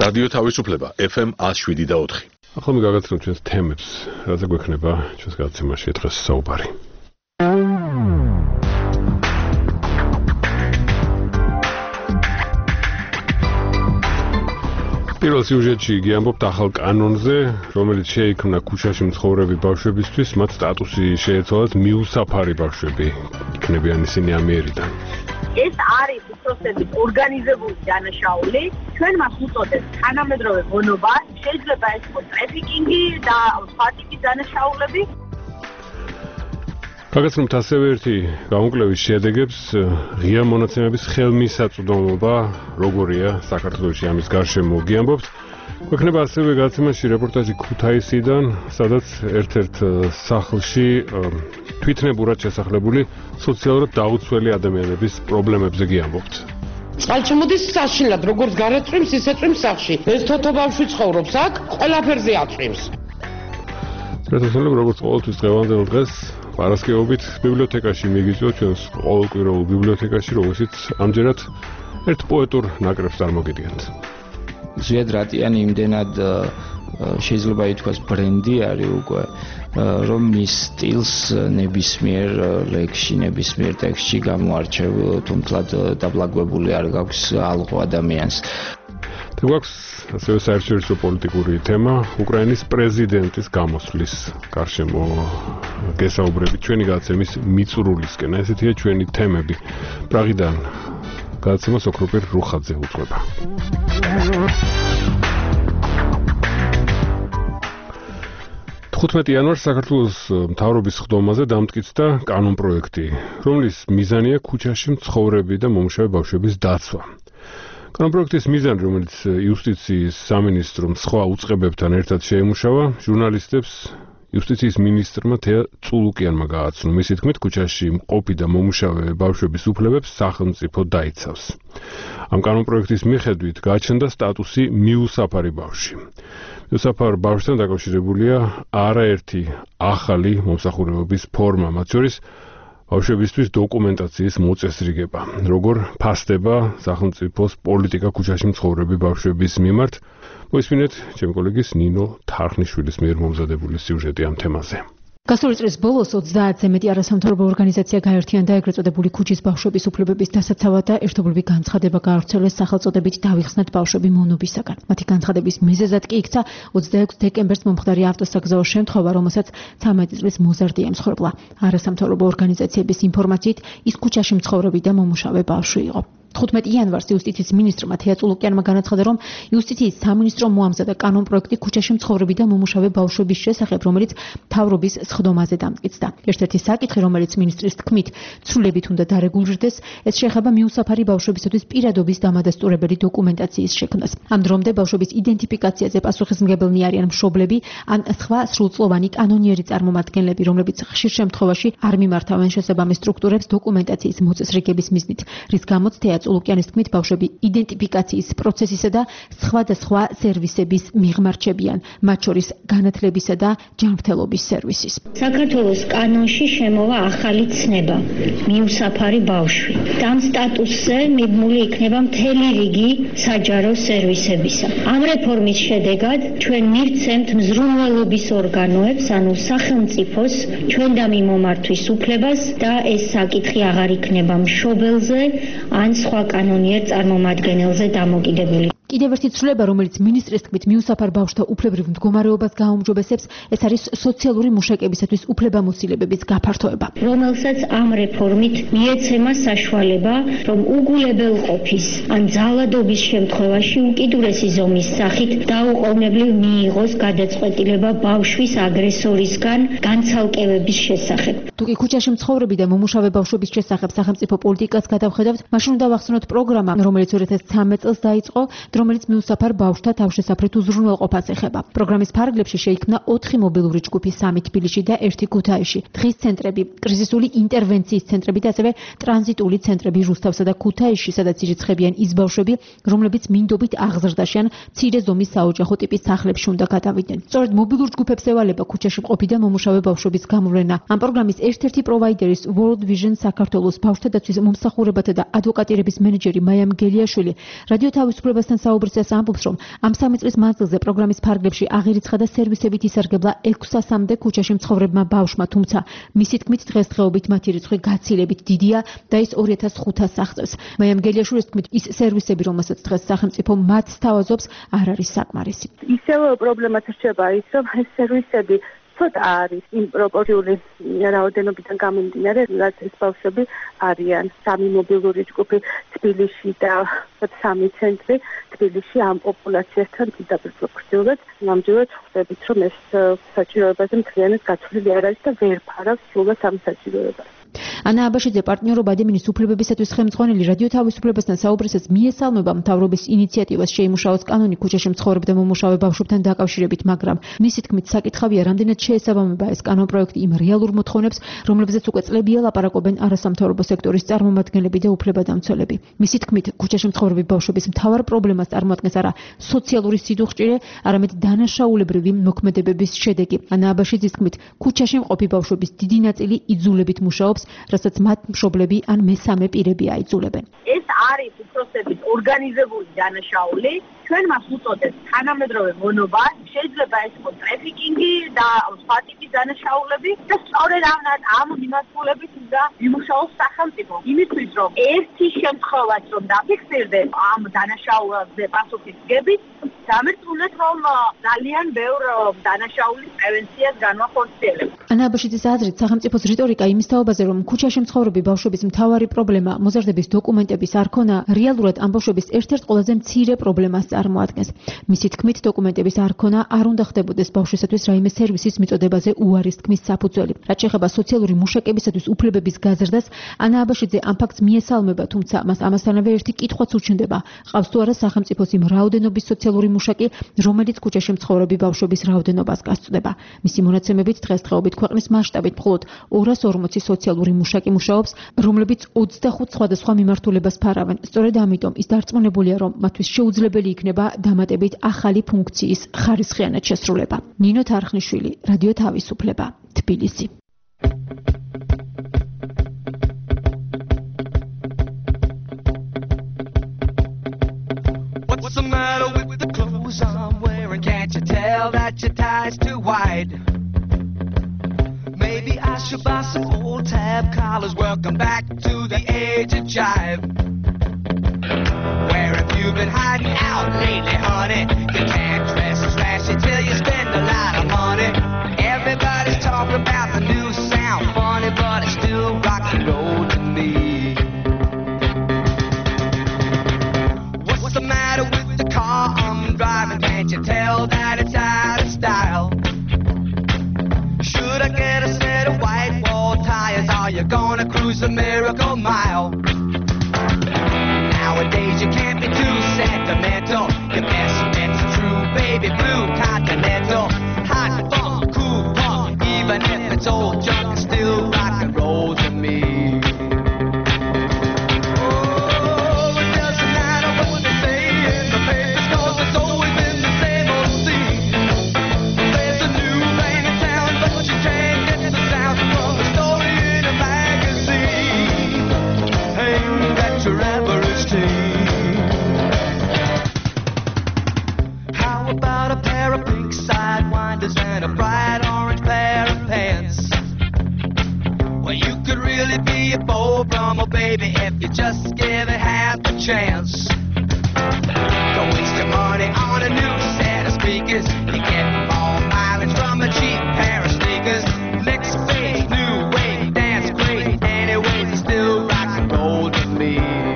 რადიო თავისუფლება FM 107.4. ახლა მიგაგაცნოთ ჩვენს თემებს, რაზე გვექნება ჩვენს გადაცემაში დღეს საუბარი. პირველ სიუჟეტში იგი ამბობთ ახალ კანონზე, რომელიც შეიქმნა ქუჩაში მცხოვრები ბავშვებისთვის, მათ სტატუსი შეეცვალათ მიუსაფარი ბავშვები, იქნებიან ისინი ამიერიდან. ეს არის უпроსტების ორგანიზებული დანაშაული, ჩვენ მას უწოდებთ თანამედროვე გონობა, შეიძლება ეს იყოს ტრაფიკინგი და სხვა ტიპის დანაშაულები. გაგაცნობთ ასევე ერთი გამოკვლევის შედეგებს, ღია მონაცემების ხელმისაწვდომობა, როგორია საქართველოში ამის გარშემო გიამბობთ. გვექნება ასევე გადაცემაში რეპორტაჟი ქუთაისიდან, სადაც ერთ-ერთ სახლში თვითნებურად შესახლებული სოციალურად დაუცველი ადამიანების პრობლემებზე გიამბობთ. წყალჩამოდის საშინლად, როგორც გარეწვიმს, ისე წვიმს სახლში. ეს თოთო ბავშვი ცხოვრობს აქ, ყველაფერზე აწვიმს. პრეტენზიები როგორც ყოველთვის დღევანდელ დღეს პარასკევობით ბიბლიოთეკაში მიგიწვევთ ჩვენს ყოველკვირეულ ბიბლიოთეკაში, რომელშიც ამჯერად ერთ პოეტურ ნაკრებს წარმოგიდგენთ. ზვიად რატიანი იმდენად შეიძლება ითქვას ბრენდი არის უკვე, რომ მის სტილს ნებისმიერ ლექსში, ნებისმიერ ტექსტში გამოარჩევ, თუმთლად დაბლაგვებული არ გაქვს ალღო ადამიანს. გვაქვს ასევე საერთაშორისო პოლიტიკური თემა, უკრაინის პრეზიდენტის გამოსვლის გარშემო გესაუბრებით ჩვენი გადაცემის მიწურულისკენ. ესეთია ჩვენი თემები. პრაღიდან გადაცემა სოკროპირ რუხაძე უძღვება. 15 იანვარს საქართველოს მთავრობის ხდომაზე დამტკიცდა კანონპროექტი, რომლის მიზანია ქუჩაში მცხოვრები და მომუშავე ბავშვების დაცვა. კანონპროექტის მიზანი, რომელიც იუსტიციის სამინისტრომ სხვა უწყებებთან ერთად შეემუშავა, ჟურნალისტებს იუსტიციის მინისტრმა თეა წულუკიანმა გააცნო. მისი თქმით, ქუჩაში მყოფი და მომუშავე ბავშვების უფლებებს სახელმწიფო დაიცავს. ამ კანონპროექტის მიხედვით გააჩნდა სტატუსი მიუსაფარი ბავშვი. მიუსაფარ ბავშვთან დაკავშირებულია არაერთი ახალი მომსახურებების ფორმა, მათ შორის ბავშვებისთვის დოკუმენტაციის მოწესრიგება, როგორ ფასდება სახელმწიფოს პოლიტიკა ქუჩაში მცხოვრები ბავშვების მიმართ. მოისმინეთ ჩემი კოლეგის ნინო თარხნიშვილის მიერ მომზადებული სიუჟეტი ამ თემაზე. გასული წლის ბოლოს 30-ზე მეტი არასამთავრობო ორგანიზაცია გაერთიანდა ეგრეთ წოდებული ქუჩის ბავშვების უფლებების დასაცავად და ერთობლივი განცხადება გაავრცელეს სახელწოდებით დავიხსნათ ბავშვები მონობისაგან. მათი განცხადების მიზეზად კი იქცა 26 დეკემბერს მომხდარი ავტოსაგზაო შემთხვევა, რომელსაც 13 წლის მოზარდი ემსხვერპლა. არასამთავრობო ორგანიზაციების ინფორმაციით, ის ქუჩაში მცხოვრები და მომუშავე ბავშვი იყო. 15 იანვარს იუსტიციის მინისტრმა თეა წულუკიანმა განაცხადა, რომ იუსტიციის სამინისტრომ მოამზადა კანონპროექტი ქუჩაში მცხოვრები და მომუშავე ბავშვების შესახებ, რომელიც მთავრობის სხდომაზე დამტკიცდა. ერთ-ერთი საკითხი, რომელიც მინისტრის თქმით ცვლილებით უნდა დარეგულირდეს, ეს შეეხება მიუსაფარი ბავშვებისათვის პირადობის დამადასტურებელი დოკუმენტაციის შექმნას. ამ დრომდე ბავშვების იდენტიფიკაციაზე პასუხისმგებელნი არიან მშობლები ან სხვა სრულწლოვანი კანონიერი წარმომადგენლები, რომლებიც ხშირ შემთხვევაში არ მიმართავენ შესაბამის სტრუქტურებს დოკუმენტაციის მოწესრიგების მიზნით, რის გამოც თეა წულუკიანის თქმით ბავშვები იდენტიფიკაციის პროცესისა და სხვადასხვა სერვისების მიღმარჩებიან, მათ შორის განათლებისა და ჯანმრთელობის სერვისის. საქართველოს კანონში შემოვა ახალი ცნება, მიუსაფარი ბავშვი. ამ სტატუსზე მიბმული იქნება მთელი რიგი საჯარო სერვისებისა. ამ რეფორმის შედეგად ჩვენ მივცემთ მზრუნველობის ორგანოებს, ანუ სახელმწიფოს ჩვენდამი მომართვის უფლებას და ეს საკითხი აღარ იქნება მშობელზე ან სხვა კანონიერ წარმომადგენელზე დამოკიდებული. კიდევ ერთი ცვლილება, რომელიც მინისტრის თქმით მიუსაფარ ბავშვთა უფლებრივ მდგომარეობას გააუმჯობესებს, ეს არის სოციალური მუშაკებისათვის უფლებამოსილებების გაფართოება, რომელსაც ამ რეფორმით მიეცემა საშუალება, რომ უგულებელყოფის ან ძალადობის შემთხვევაში უკიდურესი ზომის სახით დაუყოვნებლივ მიიღოს გადაწყვეტილება ბავშვის აგრესორისგან განცალკევების შესახებ. თუკი ქუჩაში მცხოვრები და მომუშავე ბავშვების შესახებ სახელმწიფო პოლიტიკას გადავხედავთ, მაშინ უნდა ვახსენოთ პროგრამა, რომელიც 2013 წელს დაიწყო, რომელიც მიუსაფარ ბავშვთა თავშესაფრით უზრუნველყოფას ეხება. პროგრამის ფარგლებში შეიქმნა 4 მობილური ჯგუფი, 3 თბილისში და 1 ქუთაისში. დღის ცენტრები, კრიზისული ინტერვენციის ცენტრები და ასევე ტრანზიტული ცენტრები რუსთავსა და ქუთაისში, სადაც ირიცხებიან ის ბავშვები, რომლებიც მინდობით აღზრდაში ან მცირე ზომის საოჯახო ტიპის სახლებში უნდა გადავიდნენ. სწორედ მობილურ ჯგუფებს ევალება ქუჩაში მყოფი და მომუშავე ბავშვების გამოვლენა. ამ პროგრამის ერთ-ერთი პროვაიდერის World Vision საქართველოს ბავშვთა დაცვის მომსახურებათა და ადვოკატირების მენეჯერი მაია მგელიაშვილი რადიო თავისუფლებასთან საუბრისას ამბობს, რომ ამ 3 წლის მანძილზე პროგრამის ფარგლებში აღირიცხა და სერვისებით ისარგებლა 600-მდე ქუჩაში მცხოვრებმა ბავშვმა, თუმცა მისი თქმით დღესდღეობით მათი რიცხვი გაცილებით დიდია და ის 2500-ს აღწევს. მაია მგელიაშვილის თქმით, ის სერვისები, რომელსაც დღეს სახელმწიფო მათ სთავაზობს, არ არის საკმარისი. ისევ პრობლემაც რჩება ის, რომ ეს სერვისები ცოტა არის იმ პროპორციული რაოდენობიდან გამომდინარე, რაც ეს ბავშვები არიან. 3 მობილური ჯგუფი თბილისში და 3 ცენტრი თბილისში ამ პოპულაციასთან დიდად პროპორციულად. ნამდვილად ხვდებით, რომ ეს საჭიროებაზე მთლიანად გაცვლილი არ არის და ვერ ფარავს სრულად ამ საჭიროებას. ანა აბაშიძე პარტნიორობა ადამიანის უფლებებისათვის ხელმძღვანელი რადიო თავისუფლებასთან საუბრისას მიესალმება მთავრობის ინიციატივას შეიმუშაოს კანონი ქუჩაში მცხოვრებ და მომუშავე ბავშვებთან დაკავშირებით, მაგრამ მისი თქმით საკითხავია, რამდენად შეესაბამება ეს კანონპროექტი იმ რეალურ მოთხოვნებს, რომლებზეც უკვე წლებია ლაპარაკობენ არასამთავრობო სექტორის წარმომადგენლები და უფლებადამცველები. მისი თქმით, ქუჩაში მცხოვრები ბავშვების მთავარ პრობლემას წარმოადგენს არა სოციალური სიდუხჭირე, არამედ დანაშაულებრივი მოქმედებების შედეგი. ანა აბაშიძის თქმით, ქუჩაში მყოფი ბავშვების დიდი ნაწილი იძულებით მუშაობს, რასაც მათ მშობლები ან მესამე პირები აიძულებენ. ეს არის უпроსტებით ორგანიზებული დანაშაული. ჩვენ მას უწოდებთ თანამედროვე მონობა, შეიძლება ეს იყოს ტრაფიკინგი და სხვა ტიპის დანაშაულები და სწორედ ამ მიმართულებით უნდა იმუშაოს სახელმწიფო. იმისთვის, რომ ერთი შემთხვევაც რომ დაფიქსირდეს ამ დანაშაულებზე პასუხის გებით, დამერწმუნეთ, რომ ძალიან ბევრ დანაშაულის პრევენციას განვახორციელებს. ანა აბაშიძის აზრით, სახელმწიფოს რიტორიკა იმის თაობაზე, რომ ქუჩაში მცხოვრები ბავშვების მთავარი პრობლემა მოზარდების დოკუმენტების არ ქონა, რეალურად ამ ბავშვების ერთ-ერთ ყველაზე მცირე პრობლემას წარმოადგენს. მისი თქმით, დოკუმენტების არ ქონა არ უნდა ხდებოდეს ბავშვისათვის რაიმე სერვისის მიწოდებაზე უარის თქმის საფუძველი. რაც შეეხება სოციალური მუშაკებისათვის უფლებების გაზრდას, ანა აბაშიძე ამ ფაქტს მიესალმება, თუმცა მას ამასთანავე ერთი კითხვაც უჩნდება: ყავს თუ არა სახელმწიფოს იმ რაოდენობის სოციალური მუშაკი, რომელიც ქუჩაში მცხოვრები ბავშვების რაოდენობას გასწვდება. მისი მონაცემებით დღესდღეობით ქვეყნის მასშტაბით მხოლოდ 240 სოციალური მუშაკი მუშაობს, რომლებიც 25 სხვადასხვა მიმართულებას ფარავენ. სწორედ ამიტომ ის დარწმუნებულია, რომ მათთვის შეუძლებელი იქნება დამატებით ახალი ფუნქციის ხარისხიანად შესრულება. ნინო თარხნიშვილი, რადიო თავისუფლება, თბილისი. What's the matter with the clothes I'm wearing? Can't you tell that your tie's too wide? Maybe I should buy some old tab collars. Welcome back to the age of jive. Where have you been hiding out lately, honey? You can't dress as flashy till you spend a lot of money. Everybody's talking about the new sound, funny, but it's still rock and roll to me. What's the matter with the car I'm driving? Can't you tell that it's out of style? Should I get a set of white wall tires? Are you gonna cruise a miracle mile? Nowadays you can't be too sentimental. Your best bet's a true baby blue continental. Hot funk, cool punk, even if it's old junk, it's still rock and roll to me. Oh, it doesn't matter what they say in the papers, 'cause it's always been the same old scene. There's a new thing in town, but you can't get the sound from a story in a magazine. Ain't that your average teen? How about a pair of pink sidewinders and a bright orange pair of pants? Well, you could really be a Beau Brummel, baby, if you just give it half a chance. Don't waste your money on a new set of speakers. You get more mileage from a cheap pair of sneakers. Next phase, new wave, dance great. Anyways, it's still rock and roll to me.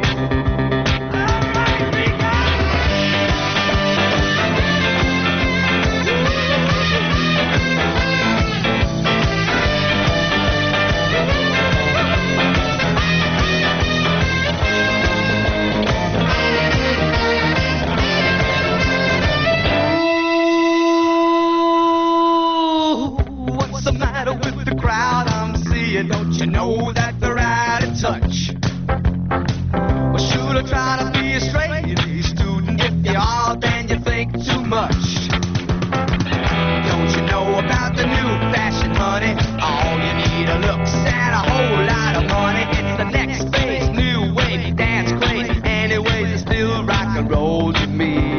What's the matter with the crowd I'm seeing? Don't you know that they're out of touch? Well, should I try to be a straight A student? If you are, then you think too much. Don't you know about the new fashion, honey? All you need are looks and a whole lot of money. It's the next phase, new wave, dance crazy. Anyways, it's still rock and roll to me.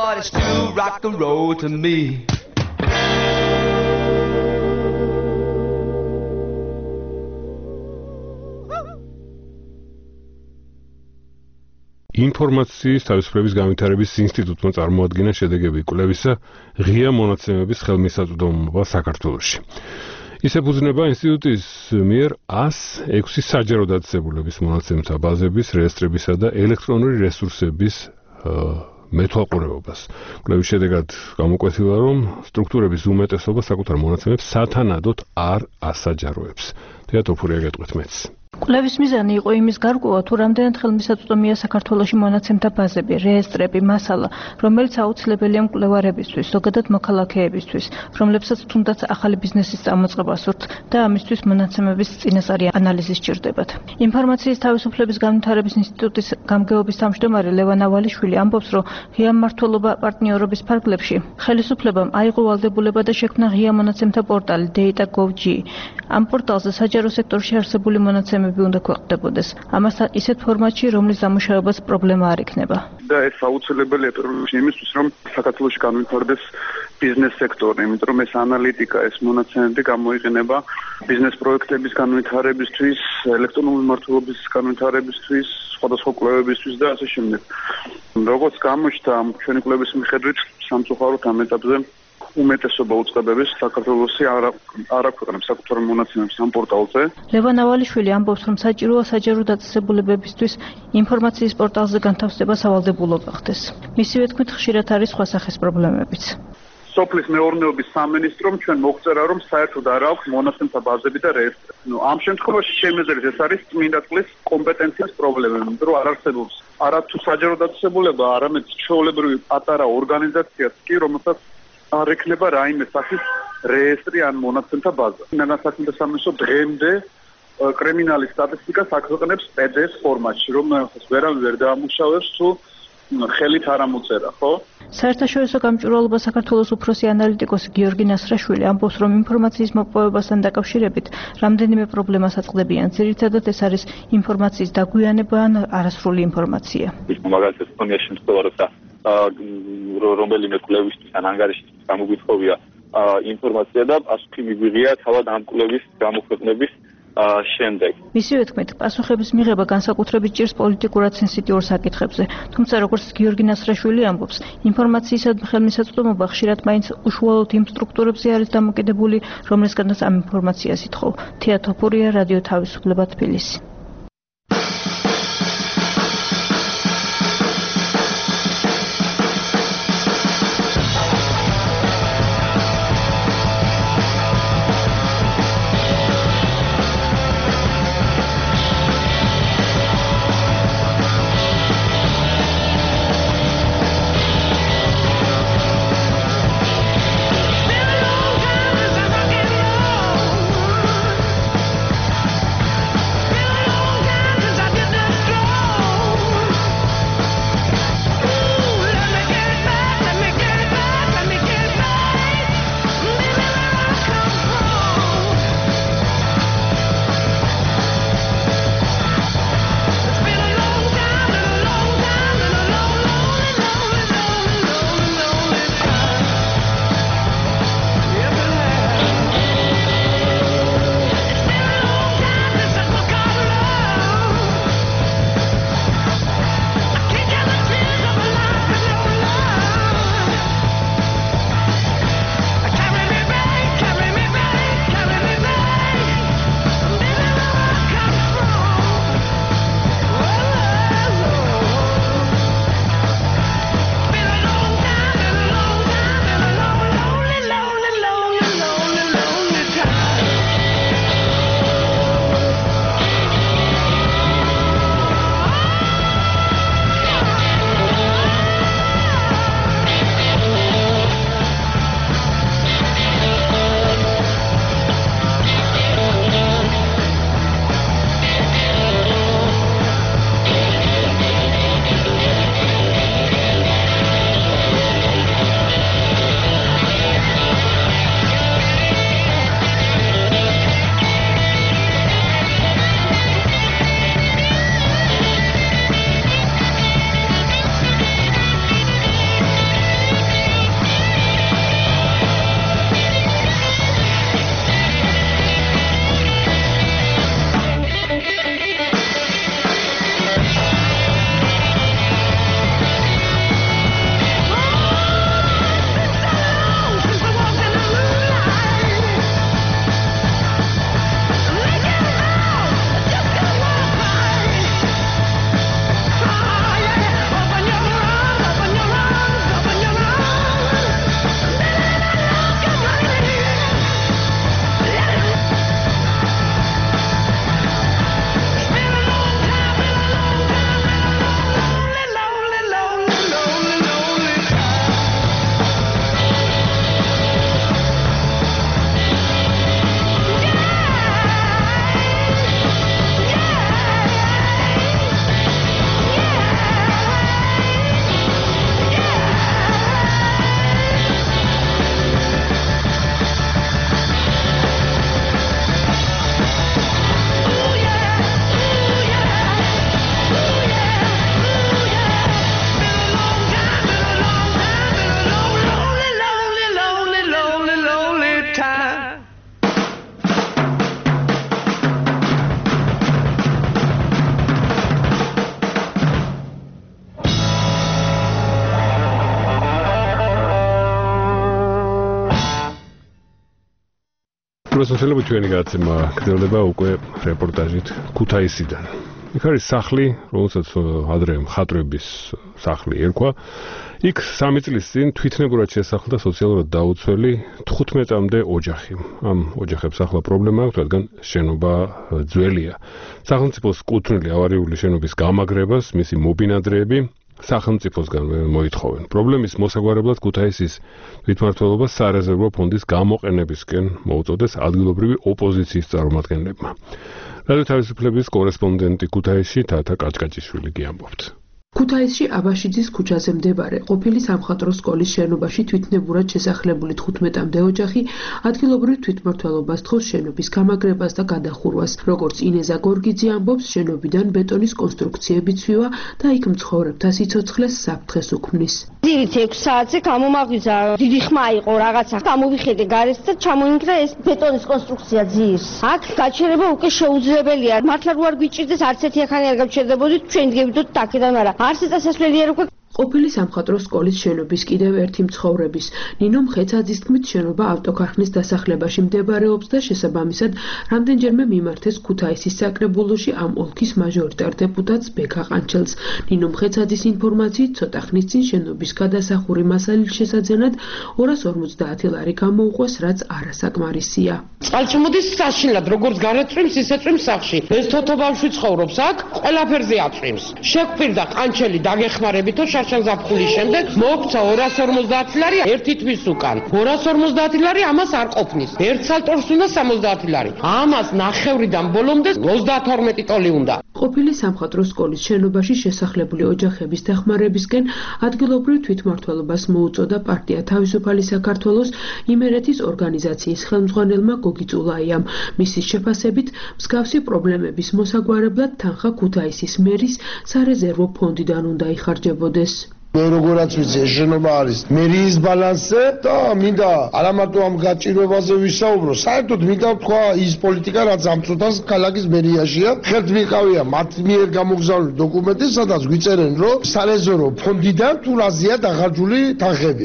but it still rock the road to me. ინფორმაციის თავისუფლების განვითარების ინსტიტუტმა წარმოადგინა შედეგები კვლევისა ღია მონაცემების ხელმისაწვდომობა საქართველოში. ის ეფუძნება ინსტიტუტის მიერ 106 საჯარო დაწესებულების მონაცემთა ბაზების რეესტრებისა და ელექტრონული რესურსების მეთვალყურეობას. კვლევის შედეგად გამოკვეთილა, რომ სტრუქტურების უმეტესობა საკუთარ მონაცემებს სათანადოდ არ ასაჯაროებს. თეატროფურია გეტყვით მეც. კვლევის მიზანი იყო იმის გარკვევა, თუ რამდენად ხელმისაწვდომია საქართველოში მონაცემთა ბაზები, რეესტრები, მასალა, რომელიც აუცილებელია მკვლევარებისთვის, ზოგადად მოქალაქეებისთვის, რომლებსაც თუნდაც ახალი ბიზნესის წამოწყება სურთ და ამისთვის მონაცემების წინასწარი ანალიზი სჭირდებათ. ინფორმაციის თავისუფლების განვითარების ინსტიტუტის გამგეობის თავმჯდომარე ლევან ავალიშვილი ამბობს, რომ ღია მმართველობა პარტნიორობის ფარგლებში ხელისუფლებამ აიღო ვალდებულება და შექმნა ღია მონაცემთა პორტალი data.gov.g. ამ პორტალზე საჯარო სექტორში არსებული მონაცემები უნდა ქვეყნდებოდეს. ამასთან ისეთ ფორმატში, რომლის დამუშავებას პრობლემა არ იქნება. და ეს აუცილებელია იმისთვის, რომ საქართველოში განვითარდეს ბიზნეს სექტორი, იმიტომ რომ ეს ანალიტიკა, ეს მონაცემები გამოიყენება ბიზნეს პროექტების განვითარებისთვის, ელექტრონული მმართველობის განვითარებისთვის, სხვადასხვა კვლევებისთვის და ასე შემდეგ. როგორც გამოჩნდა ჩვენი კვლევის მიხედვით, სამწუხაროდ ამ ეტაპზე უმეტესობა უწყებების საქართველოსი არ აქვეყნებს საკუთარ მონაცემებს ამ პორტალზე. ლევან ავალიშვილი ამბობს, რომ საჭიროა საჯარო დაწესებულებებისთვის ინფორმაციის პორტალზე განთავსება სავალდებულობა ხდეს. მისივე თქმით, ხშირად არის სხვა სახის პრობლემებიც. სოფლის მეურნეობის სამინისტრომ ჩვენ მოგწერა, რომ საერთოდ არ აქვს მონაცემთა ბაზები და რეესტრები. ამ შემთხვევაში შემიძლია ეს არის წმინდა წყლის კომპეტენციის პრობლემა, იმიტომ რომ არ არსებობს არათუ საჯარო დაწესებულება, არამედ ჩვეულებრივი პატარა ორგანიზაციაც კი, რომელსაც არ ექნება რაიმე სახის რეესტრი ან მონაცემთა ბაზა. ნაგასაკუთრებთა სამინისტრო დღემდე კრიმინალის სტატისტიკას აქვეყნებს PDF ფორმატში, რომელსაც ვერავინ ვერ დაამუშავებს თუ ხელით არ ამოწერა, ხო? საერთაშორისო გამჭვირვალობა საქართველოს უფროსი ანალიტიკოსი გიორგი ნასრაშვილი ამბობს, რომ ინფორმაციის მოპოვებასთან დაკავშირებით რამდენიმე პრობლემას აწყდებიან. ძირითადად ეს არის ინფორმაციის დაგვიანება ან არასრული ინფორმაცია. მაგალითად, თუნდაც შემთხვევა, როცა რომელიმე კვლევისთვის ან ანგარიშისთვის გამოგვითხოვია ინფორმაცია და პასუხი მიგვიღია თავად ამ კვლევის გამოქვეყნების შემდეგ. მისივე თქმით, პასუხების მიღება განსაკუთრებით ჭირს პოლიტიკურად სენსიტიურ საკითხებზე. თუმცა, როგორც გიორგი ნასრაშვილი ამბობს, ინფორმაციისა ხელმისაწვდომობა ხშირად მაინც უშუალოდ იმ სტრუქტურებზე არის დამოკიდებული, რომლისგანაც ამ ინფორმაციას ითხოვ. თეატროფურია, რადიო თავისუფლება, თბილისი. პროფესორები ჩვენი გადაცემა გრძელდება უკვე რეპორტაჟით ქუთაისიდან. იქ არის სახლი, რომელსაც ადრე მხატვრების სახლი ერქვა. იქ 3 წლის წინ თვითნებურად შესახლდა სოციალურად დაუცველი 15-მდე ოჯახი. ამ ოჯახებს ახლა პრობლემა აქვს, რადგან შენობა ძველია. სახელმწიფოს კუთვნილი ავარიული შენობის გამაგრებას მისი მობინადრეები სახელმწიფოსგან მოითხოვენ. პრობლემის მოსაგვარებლად ქუთაისის თვითმმართველობა სარეზერვო ფონდის გამოყენებისკენ მოუწოდეს ადგილობრივი ოპოზიციის წარმომადგენლებმა. რადიო თავისუფლების კორესპონდენტი ქუთაისში თათა კაჭკაჭიშვილი გიამბობთ. ქუთაისში აბაშიძის ქუჩაზე მდებარე ყოფილი სამხატვრო სკოლის შენობაში თვითნებურად შესახლებული 15-მდე ოჯახი ადგილობრივ თვითმმართველობას თხოვს შენობის გამაგრებას და გადახურვას. როგორც ინეზა გორგიძე ამბობს, შენობიდან ბეტონის კონსტრუქციები ცვივა და იქ მცხოვრებთა სიცოცხლეს საფრთხეს უქმნის. ძირით 6 საათზე გამომაღვიძა, დიდი ხმა იყო რაღაცა. გამოვიხედე გარეთ და ჩამოინგრა ეს ბეტონის კონსტრუქცია ძირს. აქ გაჩერება უკვე შეუძლებელია. მართლა რო არ გვიჭირდეს არც ერთი ახალი არ გავჩერდებოდით, ჩვენ დგებოდით აქედან არა. არც წესასვლელი არ უკვე ყოფილი სამხატვრო სკოლის შენობის კიდევ ერთი მცხოვრების ნინო მხეცაძის თქმით, შენობა ავტოქარხნის დასახლებაში მდებარეობს და შესაბამისად რამდენჯერმე მიმართეს ქუთაისის საკრებულოში ამ ოლქის მაჟორიტარ დეპუტატს ბექა ყანჩელს. ნინო მხეცაძის ინფორმაციით, ცოტა ხნის წინ შენობის გადასახური მასალის შესაძენად 250 ლარი გამოუყვეს, რაც არასაკმარისია. წყალჭმუდის საშინლად როგორც გარეთწვიმს, ისე წვიმს სახლში. ეს თოთო ბავშვი ცხოვრობს აქ, ყველაფერზე აწვიმს. შეგვფირდა ყანჩელი დაგეხმარებითო შარშანზაფხულის შემდეგ მოგვცა 250 ლარი ერთი თვის უკან. 250 ლარი ამას არ ყოფნის. ერთ სალტორს უნდა 70 ლარი. ამას ნახევრიდან ბოლომდე 32 ტოლი უნდა. ყოფილი სამხატვრო სკოლის შენობაში შესახლებული ოჯახების დახმარებისკენ ადგილობრივ თვითმმართველობას მოუწოდა პარტია თავისუფალი საქართველოს იმერეთის ორგანიზაციის ხელმძღვანელმა გოგი წულაიამ. მისი შეფასებით, მსგავსი პრობლემების მოსაგვარებლად თანხა ქუთაისის მერის სარეზერვო ფონდიდან უნდა იხარჯებოდეს. როგორაც ვიცი, ეს შენობა არის მერიის ბალანსზე და მინდა არა მარტო ამ გაჭირვებაზე ვისაუბრო, საერთოდ მინდა თქვა ის პოლიტიკა, რაც ამ წუთას ქალაქის მერიაშია. ხელთ მიყავია მათ მიერ გამოგზავნილი დოკუმენტი, სადაც გვიწერენ, რომ სარეზერვო ფონდიდან თუ რაზეა დახარჯული თანხები.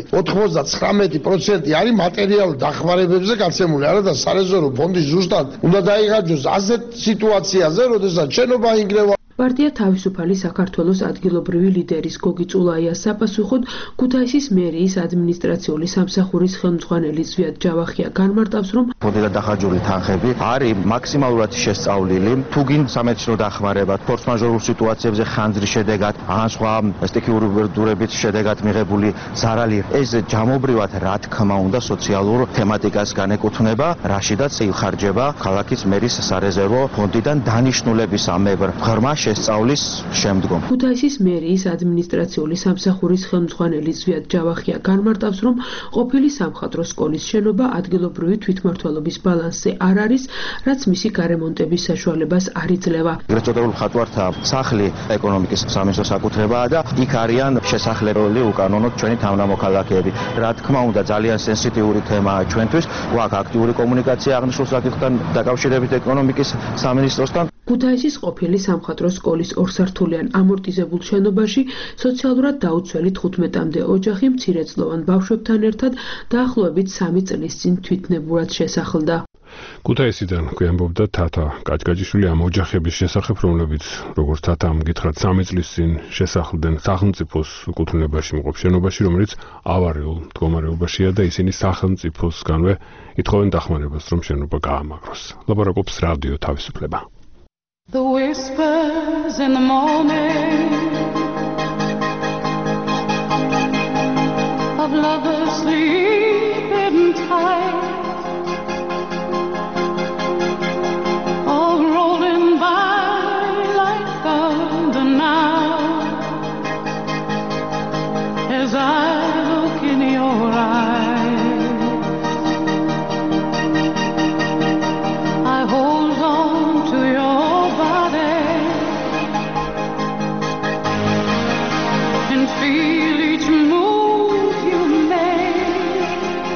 99% არის მატერიალურ დახმარებებზე გაცემული, არა და სარეზერვო ფონდი ზუსტად უნდა დაიხარჯოს ასეთ სიტუაციაზე, როდესაც შენობა ინგრევა. პარტია თავისუფალი საქართველოს ადგილობრივი ლიდერის გოგი წულაიას საპასუხოდ ქუთაისის მერიის ადმინისტრაციული სამსახურის ხელმძღვანელი ზვიად ჯავახია განმარტავს, რომ ფონდიდან დახარჯული თანხები არის მაქსიმალურად შესწავლილი, თუ გინ სამედიცინო დახმარება, ფორს-მაჟორულ სიტუაციებზე ხანძრის შედეგად, ან სხვა სტიქიური უბედურებით შედეგად მიღებული ზარალი, ეს ჯამობრივად რა თქმა უნდა სოციალურ თემატიკას განეკუთვნება, რაშიდაც იხარჯება ქალაქის მერის სარეზერვო ფონდიდან დანიშნულების ამებრ ღრმა შესწავლის შემდგომ. ქუთაისის მერიის ადმინისტრაციული სამსახურის ხელმძღვანელი ზვიად ჯავახია განმარტავს, რომ ყოფილი სამხატვრო სკოლის შენობა ადგილობრივი თვითმმართველობის ბალანსზე არ არის, რაც მისი გარემონტების საშუალებას არ იძლევა. ეგრეთ წოდებული მხატვართა სახლი ეკონომიკის სამინისტროს საკუთრებაა და იქ არიან შესახლებული უკანონოდ ჩვენი თანამოქალაქეები. რა თქმა უნდა, ძალიან სენსიტიური თემაა ჩვენთვის. გვაქვს აქტიური კომუნიკაცია აღნიშნულ საკითხთან დაკავშირებით ეკონომიკის სამინისტროსთან. ქუთაისის ყოფილი სამხატვრო სკოლის ორსართულიან ამორტიზებულ შენობაში სოციალურად დაუცველი 15-მდე ოჯახი მცირეწლოვან ბავშვებთან ერთად დაახლოებით 3 წლის წინ თვითნებურად შესახლდა. ქუთაისიდან გვიამბობდა თათა კაჭკაჭიშვილი ამ ოჯახების შესახებ, რომლებიც როგორც თათამ გითხრათ 3 წლის წინ შესახლდნენ სახელმწიფოს კუთვნილებაში მყოფ შენობაში, რომელიც ავარიულ მდგომარეობაშია და ისინი სახელმწიფოსგანვე ითხოვენ დახმარებას, რომ შენობა გაამაგროს. ლაპარაკობს რადიო თავისუფლება. The whispers in the morning of lovers sleeping tight, all rolling by like thunder now, as I look in your eyes, I hold on to your feel each move you make.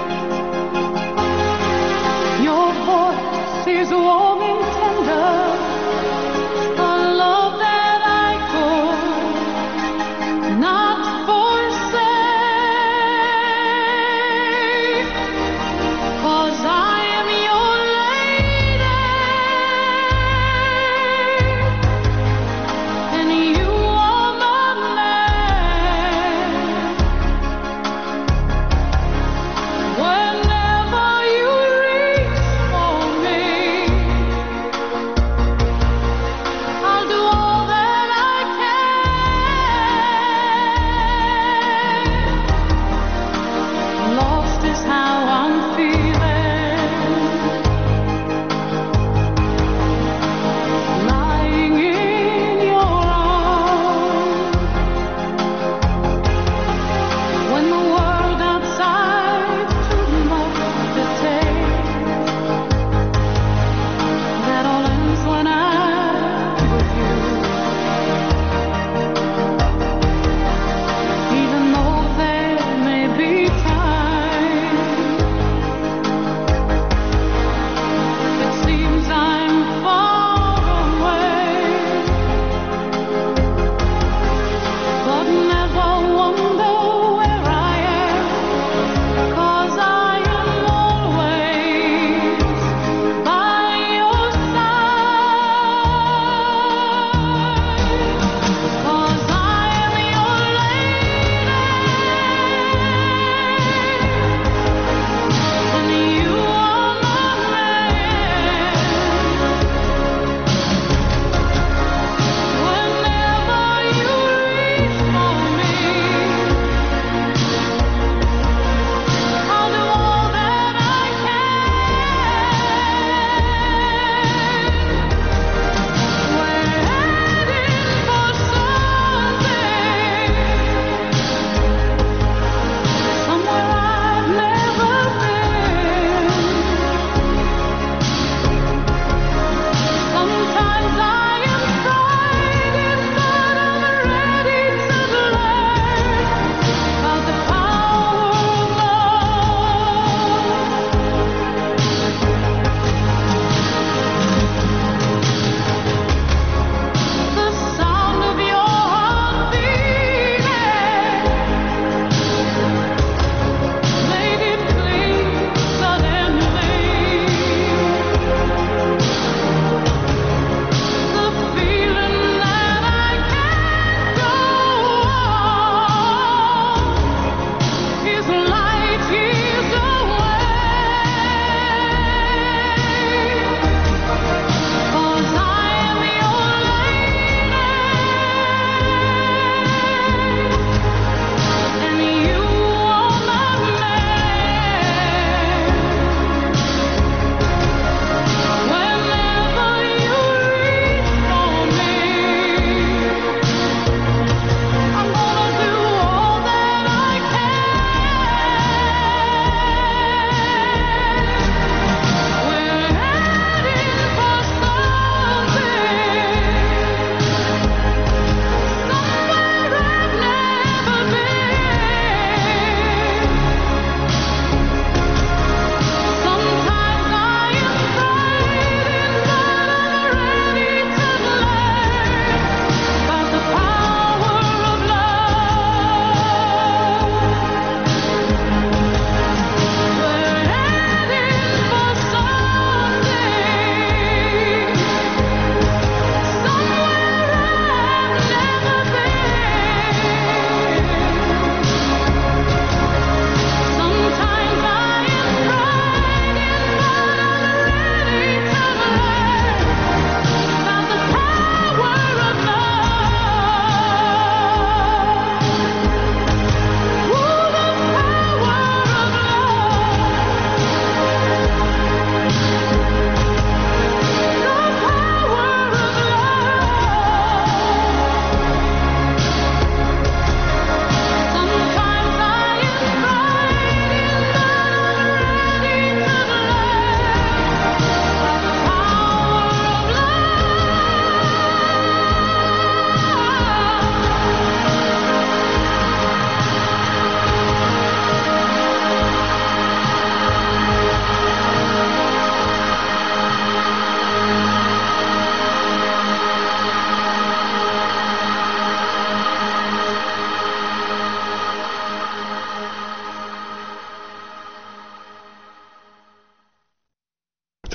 Your voice is warm and tender, a love that I could not forsake, 'cause I am your love.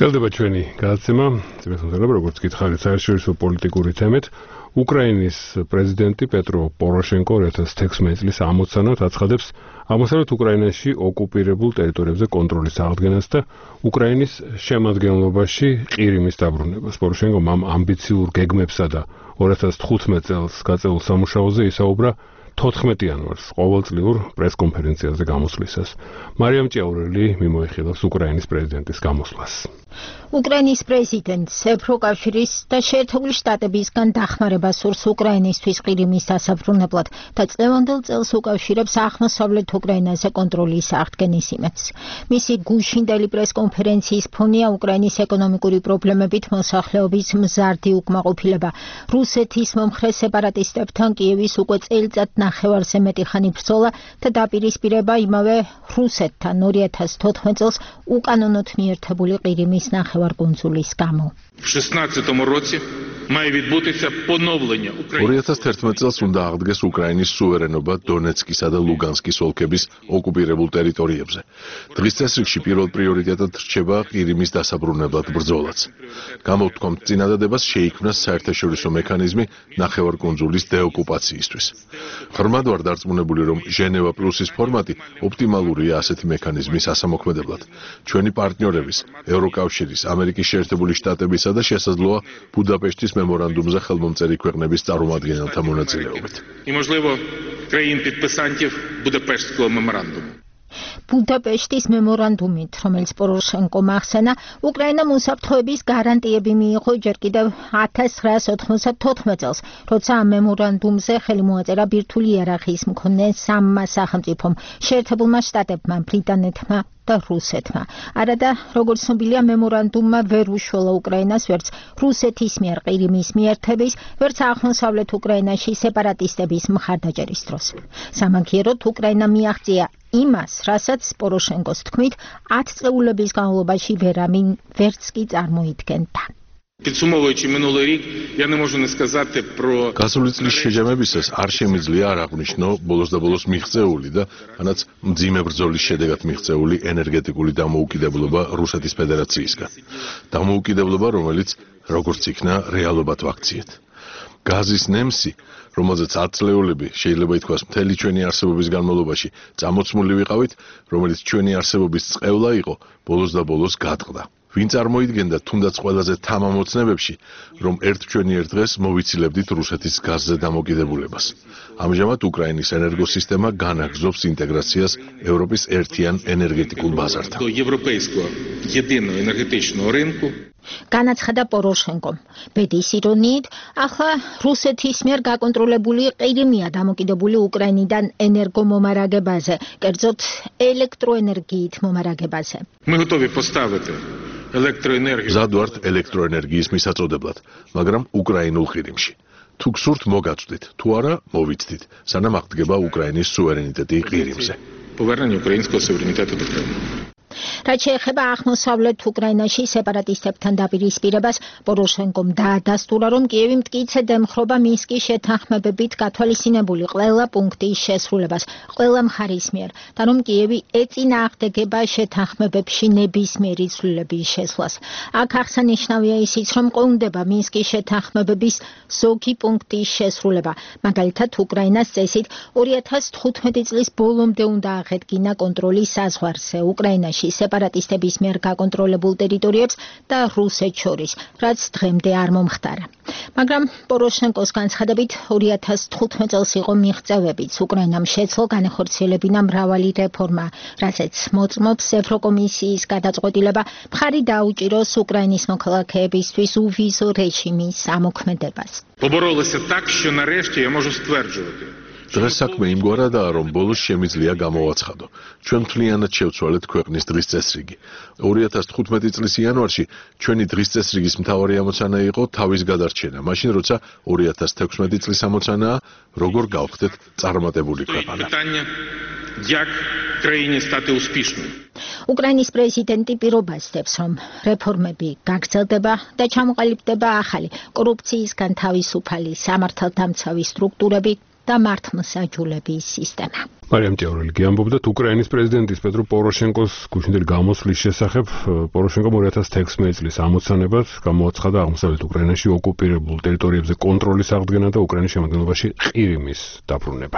გელდება ჩვენი გადაცემა, ძებნელობა, როგორც გითხარით, საერთაშორისო პოლიტიკური თემით. უკრაინის პრეზიდენტი პეტრო პოროშენკო 2016 წლის ამოცანად აცხადებს აღმოსავლეთ უკრაინაში ოკუპირებულ ტერიტორიებზე კონტროლის აღდგენას და უკრაინის შემადგენლობაში ყირიმის დაბრუნებას. პოროშენკომ ამ ამბიციურ გეგმებსა და 2015 წელს გაწეულ სამუშაოზე ისაუბრა 14 იანვარს ყოველწლიურ პრესკონფერენციაზე გამოსვლისას. მარიამ ჭიაურელი მიმოიხილავს უკრაინის პრეზიდენტის გამოსვლას. უკრაინის პრეზიდენტს ევროკავშირის და შეერთებული შტატებისგან დახმარება სურს უკრაინისთვის ყირიმის დასაბრუნებლად და წლევანდელ წელს უკავშირებს აღმოსავლეთ უკრაინაზე კონტროლის აღდგენის იმედს. მისი გუშინდელი პრესკონფერენციის ფონია უკრაინის ეკონომიკური პრობლემებით მოსახლეობის მზარდი უკმაყოფილება. რუსეთის მომხრე სეპარატისტებთან კიევის უკვე წელიწად ნახევარზე მეტი ხანი ბრძოლა და დაპირისპირება იმავე რუსეთთან 2014 წელს უკანონოდ მიერთებული ყირიმის ნახევარკუნძულის გამო. 2011 წელს უნდა აღდგეს უკრაინის სუვერენობა დონეცკისა და ლუგანსკის ოლქების ოკუპირებულ ტერიტორიებზე. დღის წესრიგში პირველ პრიორიტეტად რჩება ყირიმის დასაბრუნებლად ბრძოლაც. გამოვთქვამთ წინადადებას შეიქმნას საერთაშორისო მექანიზმი ნახევარკუნძულის დეოკუპაციისთვის. ღრმად ვარ დარწმუნებული, რომ ჟენევა პლუსის ფორმატი ოპტიმალურია ასეთი მექანიზმის ასამოქმედებლად. ჩვენი პარტნიორების, ევროკავშირის, ამერიკის შეერთებული შტატებისა და შესაძლოა ბუდაპეშტის მემორანდუმზე ხელმომწერი ქვეყნების წარმომადგენელთა მონაწილეობით. ბუდაპეშტის მემორანდუმით, რომელიც პოროშენკომ ახსენა, უკრაინამ უსაფრთხოების გარანტიები მიიღო ჯერ კიდევ 1994 წელს, როცა ამ მემორანდუმზე ხელი მოაწერა ბირთვული იერარქიის მქონე სამმა სახელმწიფომ, შეერთებულმა შტატებმა, ბრიტანეთმა და რუსეთმა. არადა, როგორც ცნობილია, მემორანდუმმა ვერ უშველა უკრაინას ვერც რუსეთის მიერ ყირიმის მიერთების, ვერც აღმოსავლეთ უკრაინაში სეპარატისტების მხარდაჭერის დროს. სამაგიეროდ უკრაინა მიაღწია იმას, რასაც პოროშენკოს თქმით, 10 წლების განმავლობაში ვერც კი წარმოიდგენდა. გასული წლის შეჯამებისას არ შემიძლია არ აღვნიშნო ბოლოს და ბოლოს მიღწეული და თანაც მძიმე ბრძოლის შედეგად მიღწეული ენერგეტიკული დამოუკიდებლობა რუსეთის ფედერაციისგან. დამოუკიდებლობა, რომელიც როგორც იქნა რეალობად ვაქციეთ. გაზის ნემსი, რომელზეც 10 წლეულები შეიძლება ითქვას მთელი ჩვენი არსებობის განმავლობაში წამოცმული ვიყავით, რომელიც ჩვენი არსებობის წყევლა იყო, ბოლოს და ბოლოს გადყდა. ვინ წარმოიდგენდა თუნდაც ყველაზე თამამ ოცნებებში, რომ ერთ დღეს მოვიცილებდით რუსეთის გაზზე დამოკიდებულებას. ამჟამად უკრაინის ენერგოსისტემა განაგრძობს ინტეგრაციას ევროპის ერთიან ენერგეტიკულ ბაზართან. განაცხადა პოროშენკომ. ბედის ირონიით, ახლა რუსეთის მიერ გაკონტროლებული ყირიმია დამოკიდებული უკრაინიდან ენერგომომარაგებაზე, კერძოდ ელექტროენერგიით მომარაგებაზე. მზად ვართ ელექტროენერგიის მისაწოდებლად, მაგრამ უკრაინულ ყირიმში. თუ გსურთ მოგაწვდით, თუ არა მოვიცდით, სანამ აღდგება უკრაინის სუვერენიტეტი ყირიმზე. რაც შეეხება აღმოსავლეთ უკრაინაში სეპარატისტებთან დაპირისპირებას, პოროშენკომ დაადასტურა, რომ კიევი მტკიცედ ემხრობა მინსკის შეთანხმებებით გათვალისწინებული ყველა პუნქტის შესრულებას ყველა მხარის მიერ და რომ კიევი ეწინააღმდეგება შეთანხმებებში ნებისმიერი ცვლილების შესვლას. აქ აღსანიშნავია ისიც, რომ ყოლმდება მინსკის შეთანხმებების ზოგი პუნქტის შესრულება. მაგალითად, უკრაინას წესით 2015 წლის ბოლომდე უნდა აღედგინა კონტროლი საზღვარზე უკრაინაში სეპარატისტების მიერ გაკონტროლებულ ტერიტორიებს და რუსეთს შორის, რაც დღემდე არ მომხდარა. მაგრამ პოროშენკოს განცხადებით 2015 წელს იყო მიღწევებიც უკრაინამ შეძლო განეხორციელებინა მრავალი რეფორმა, რასაც მოწმობს ევროკომისიის გადაწყვეტილება მხარი დაუჭიროს უკრაინის მოქალაქეებისთვის უვიზო რეჟიმის ამოქმედებას. დღეს საქმე იმგვარადაა, რომ ბოლოს შემიძლია გამოვაცხადო. ჩვენ მთლიანად შევცვალეთ ქვეყნის დღის წესრიგი. 2015 წლის იანვარში ჩვენი დღის წესრიგის მთავარი ამოცანა იყო თავის გადარჩენა, მაშინ როცა 2016 წლის ამოცანაა, როგორ გავხდეთ წარმატებული ქვეყანა. უკრაინის პრეზიდენტი პირობასდებს, რომ რეფორმები გაგრძელდება და ჩამოყალიბდება ახალი კორუფციისგან თავისუფალი სამართალდამცავი სტრუქტურები, და მართლმსაჯულების სისტემა. მარიამ ჭიაურელი ამბობდა უკრაინის პრეზიდენტის პეტრო პოროშენკოს გუშინდელი გამოსვლის შესახებ. პოროშენკომ 2016 წლის ამოცანებად გამოაცხადა აღმოსავლეთ უკრაინაში ოკუპირებულ ტერიტორიებზე კონტროლის აღდგენა და უკრაინის შემადგენლობაში ყირიმის დაბრუნება.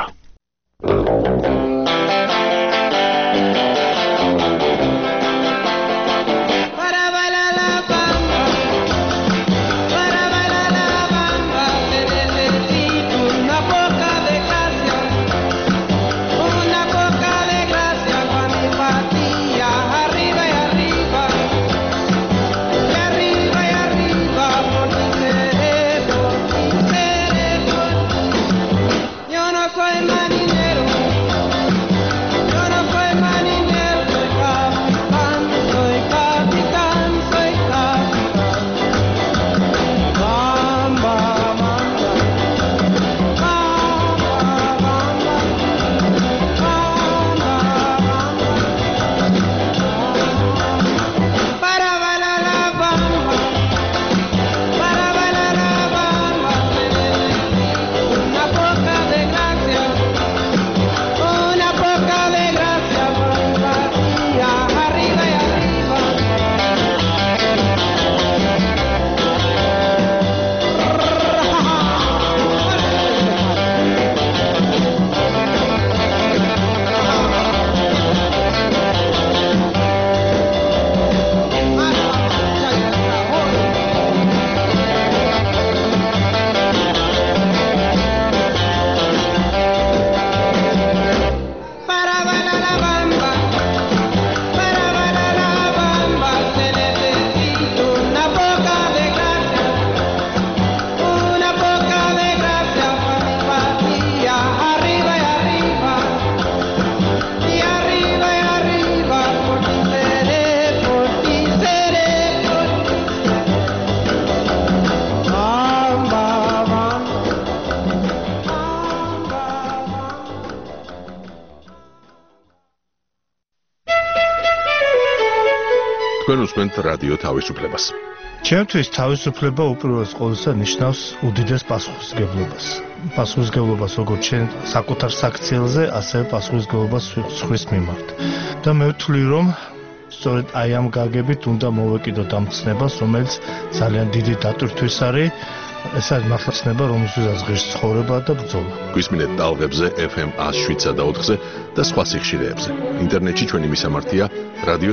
თქვენ უსმენთ რადიო თავისუფლებას. ჩემთვის თავისუფლება უპირველეს ყოვლისა ნიშნავს უდიდეს პასუხისმგებლობას. პასუხისმგებლობას როგორც ჩვენ საკუთარ საქციელზე, ასევე პასუხისმგებლობას სხვის მიმართ. და მე ვთვლი, რომ სწორედ აი ამ გაგებით უნდა მოვეკიდოთ ამ ხსნებას, რომელიც ძალიან დიდი დატვირთვის არის. ეს არის მართლა ხსნება, რომელსაც ღირს ცხოვრება და ბრძოლა. გვისმინეთ ტალღებზე FM 107 და 4-ზე და სხვა სიხშირეებზე. ინტერნეტში ჩვენი მისამართია რადიო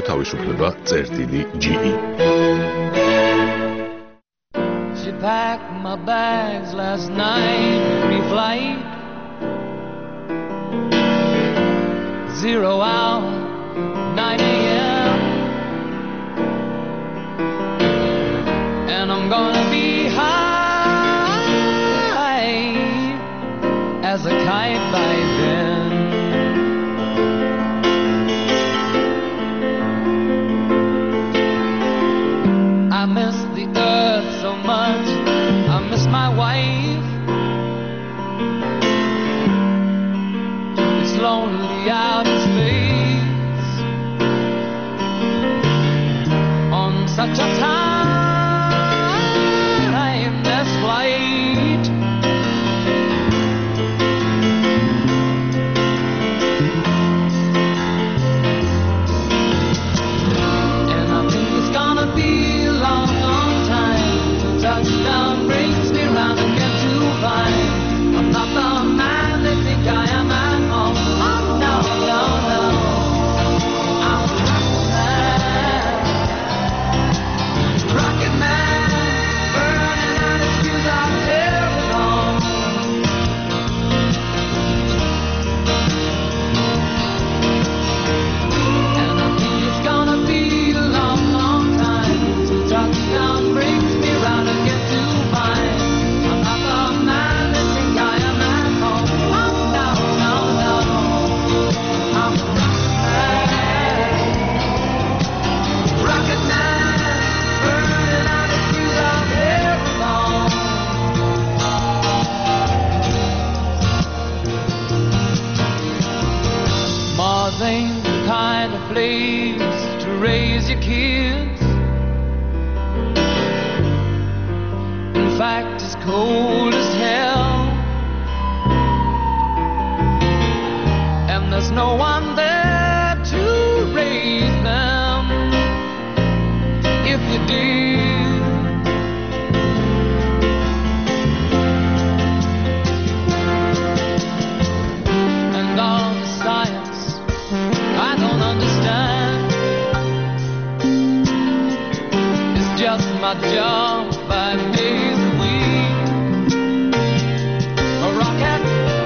თავისუფლება.ge. She packed my bags last night, pre-flight, 0 hour, 9 a.m. And I'm gonna be high as a kite by then. I miss the earth so much, I miss my wife. It's lonely out in space on such a timeless flight. And I think it's gonna be a long, long time. Touchdown brings me round again to find I'm not the man they think I am at home. Oh no, no, no, I'm not the man. dear. And all the science I don't understand. It's just my job 5 days a week. A rocket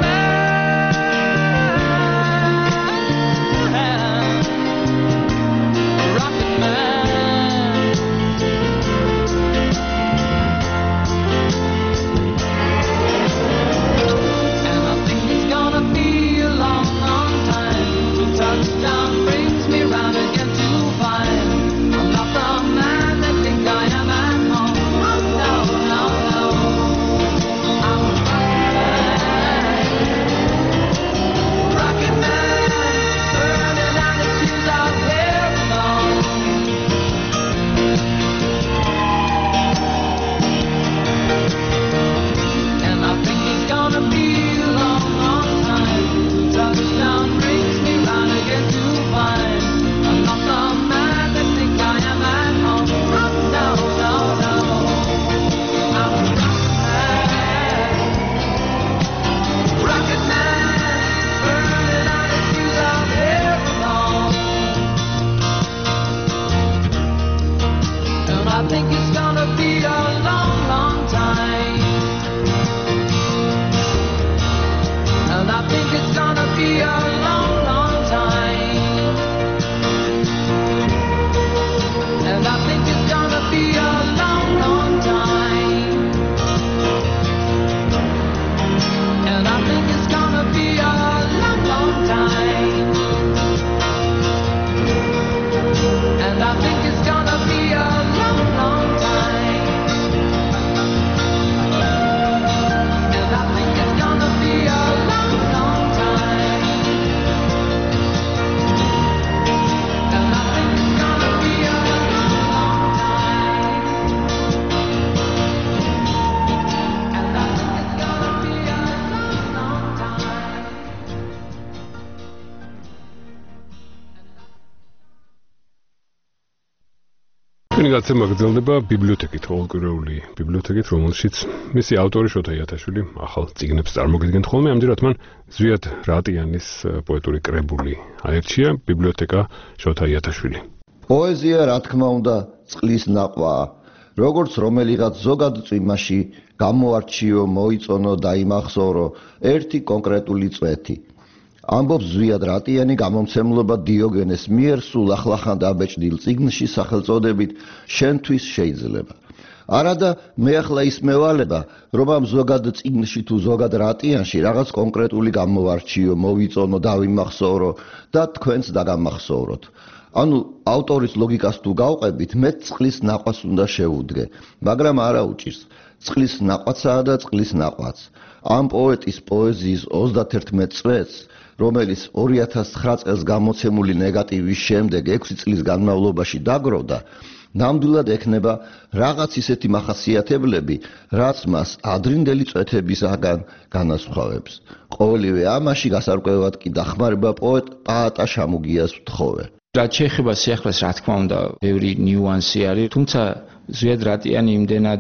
გაცემა გრძელდება ბიბლიოთეკით, ყოველკვირეული ბიბლიოთეკით, რომელშიც მისი ავტორი შოთა იათაშვილი ახალ წიგნებს წარმოგიდგენთ ხოლმე. ამჯერად მან ზვიად რატიანის პოეტური კრებული აერჩია ბიბლიოთეკა შოთა იათაშვილი. პოეზია, რა თქმა უნდა, წყლის ნაყვაა. როგორც რომელიღაც ზოგად წვიმაში გამოარჩიო, მოიწონო და იმახსოვრო ერთი კონკრეტული წვეთი. ამბობს ზვიად რატიანი გამომცემლობა დიოგენეს მიერ სულ ახლახან დაბეჭდილ წიგნში სახელწოდებით შენთვის შეიძლება. არადა მე ახლა ის მევალება, რომ ამ ზოგად წიგნში თუ ზოგად რატიანში რაღაც კონკრეტული გამოვარჩიო, მოვიწონო, დავიმახსოვრო და თქვენც დაგამახსოვროთ. ანუ ავტორის ლოგიკას თუ გავყებით, მე წყლის ნაყვას უნდა შევუდგე, მაგრამ არა უჭირს. წყლის ნაყვაცაა და წყლის ნაყვაც. ამ პოეტის პოეზიის 31 წვეთს, რომელიც 2009 წელს გამოცემული ნეგატივის შემდეგ 6 წლის განმავლობაში დაგროვდა, ნამდვილად ექნება რაღაც ისეთი მახასიათებლები, რაც მას ადრინდელი წვეთებისაგან განასხვავებს. ყოველივე ამაში გასარკვევად კი დახმარება პოეტ პაატა შამუგიას ვთხოვე. რაც შეეხება სიახლეს, რა თქმა უნდა, ბევრი ნიუანსი არის, თუმცა ზვიად რატიანი იმდენად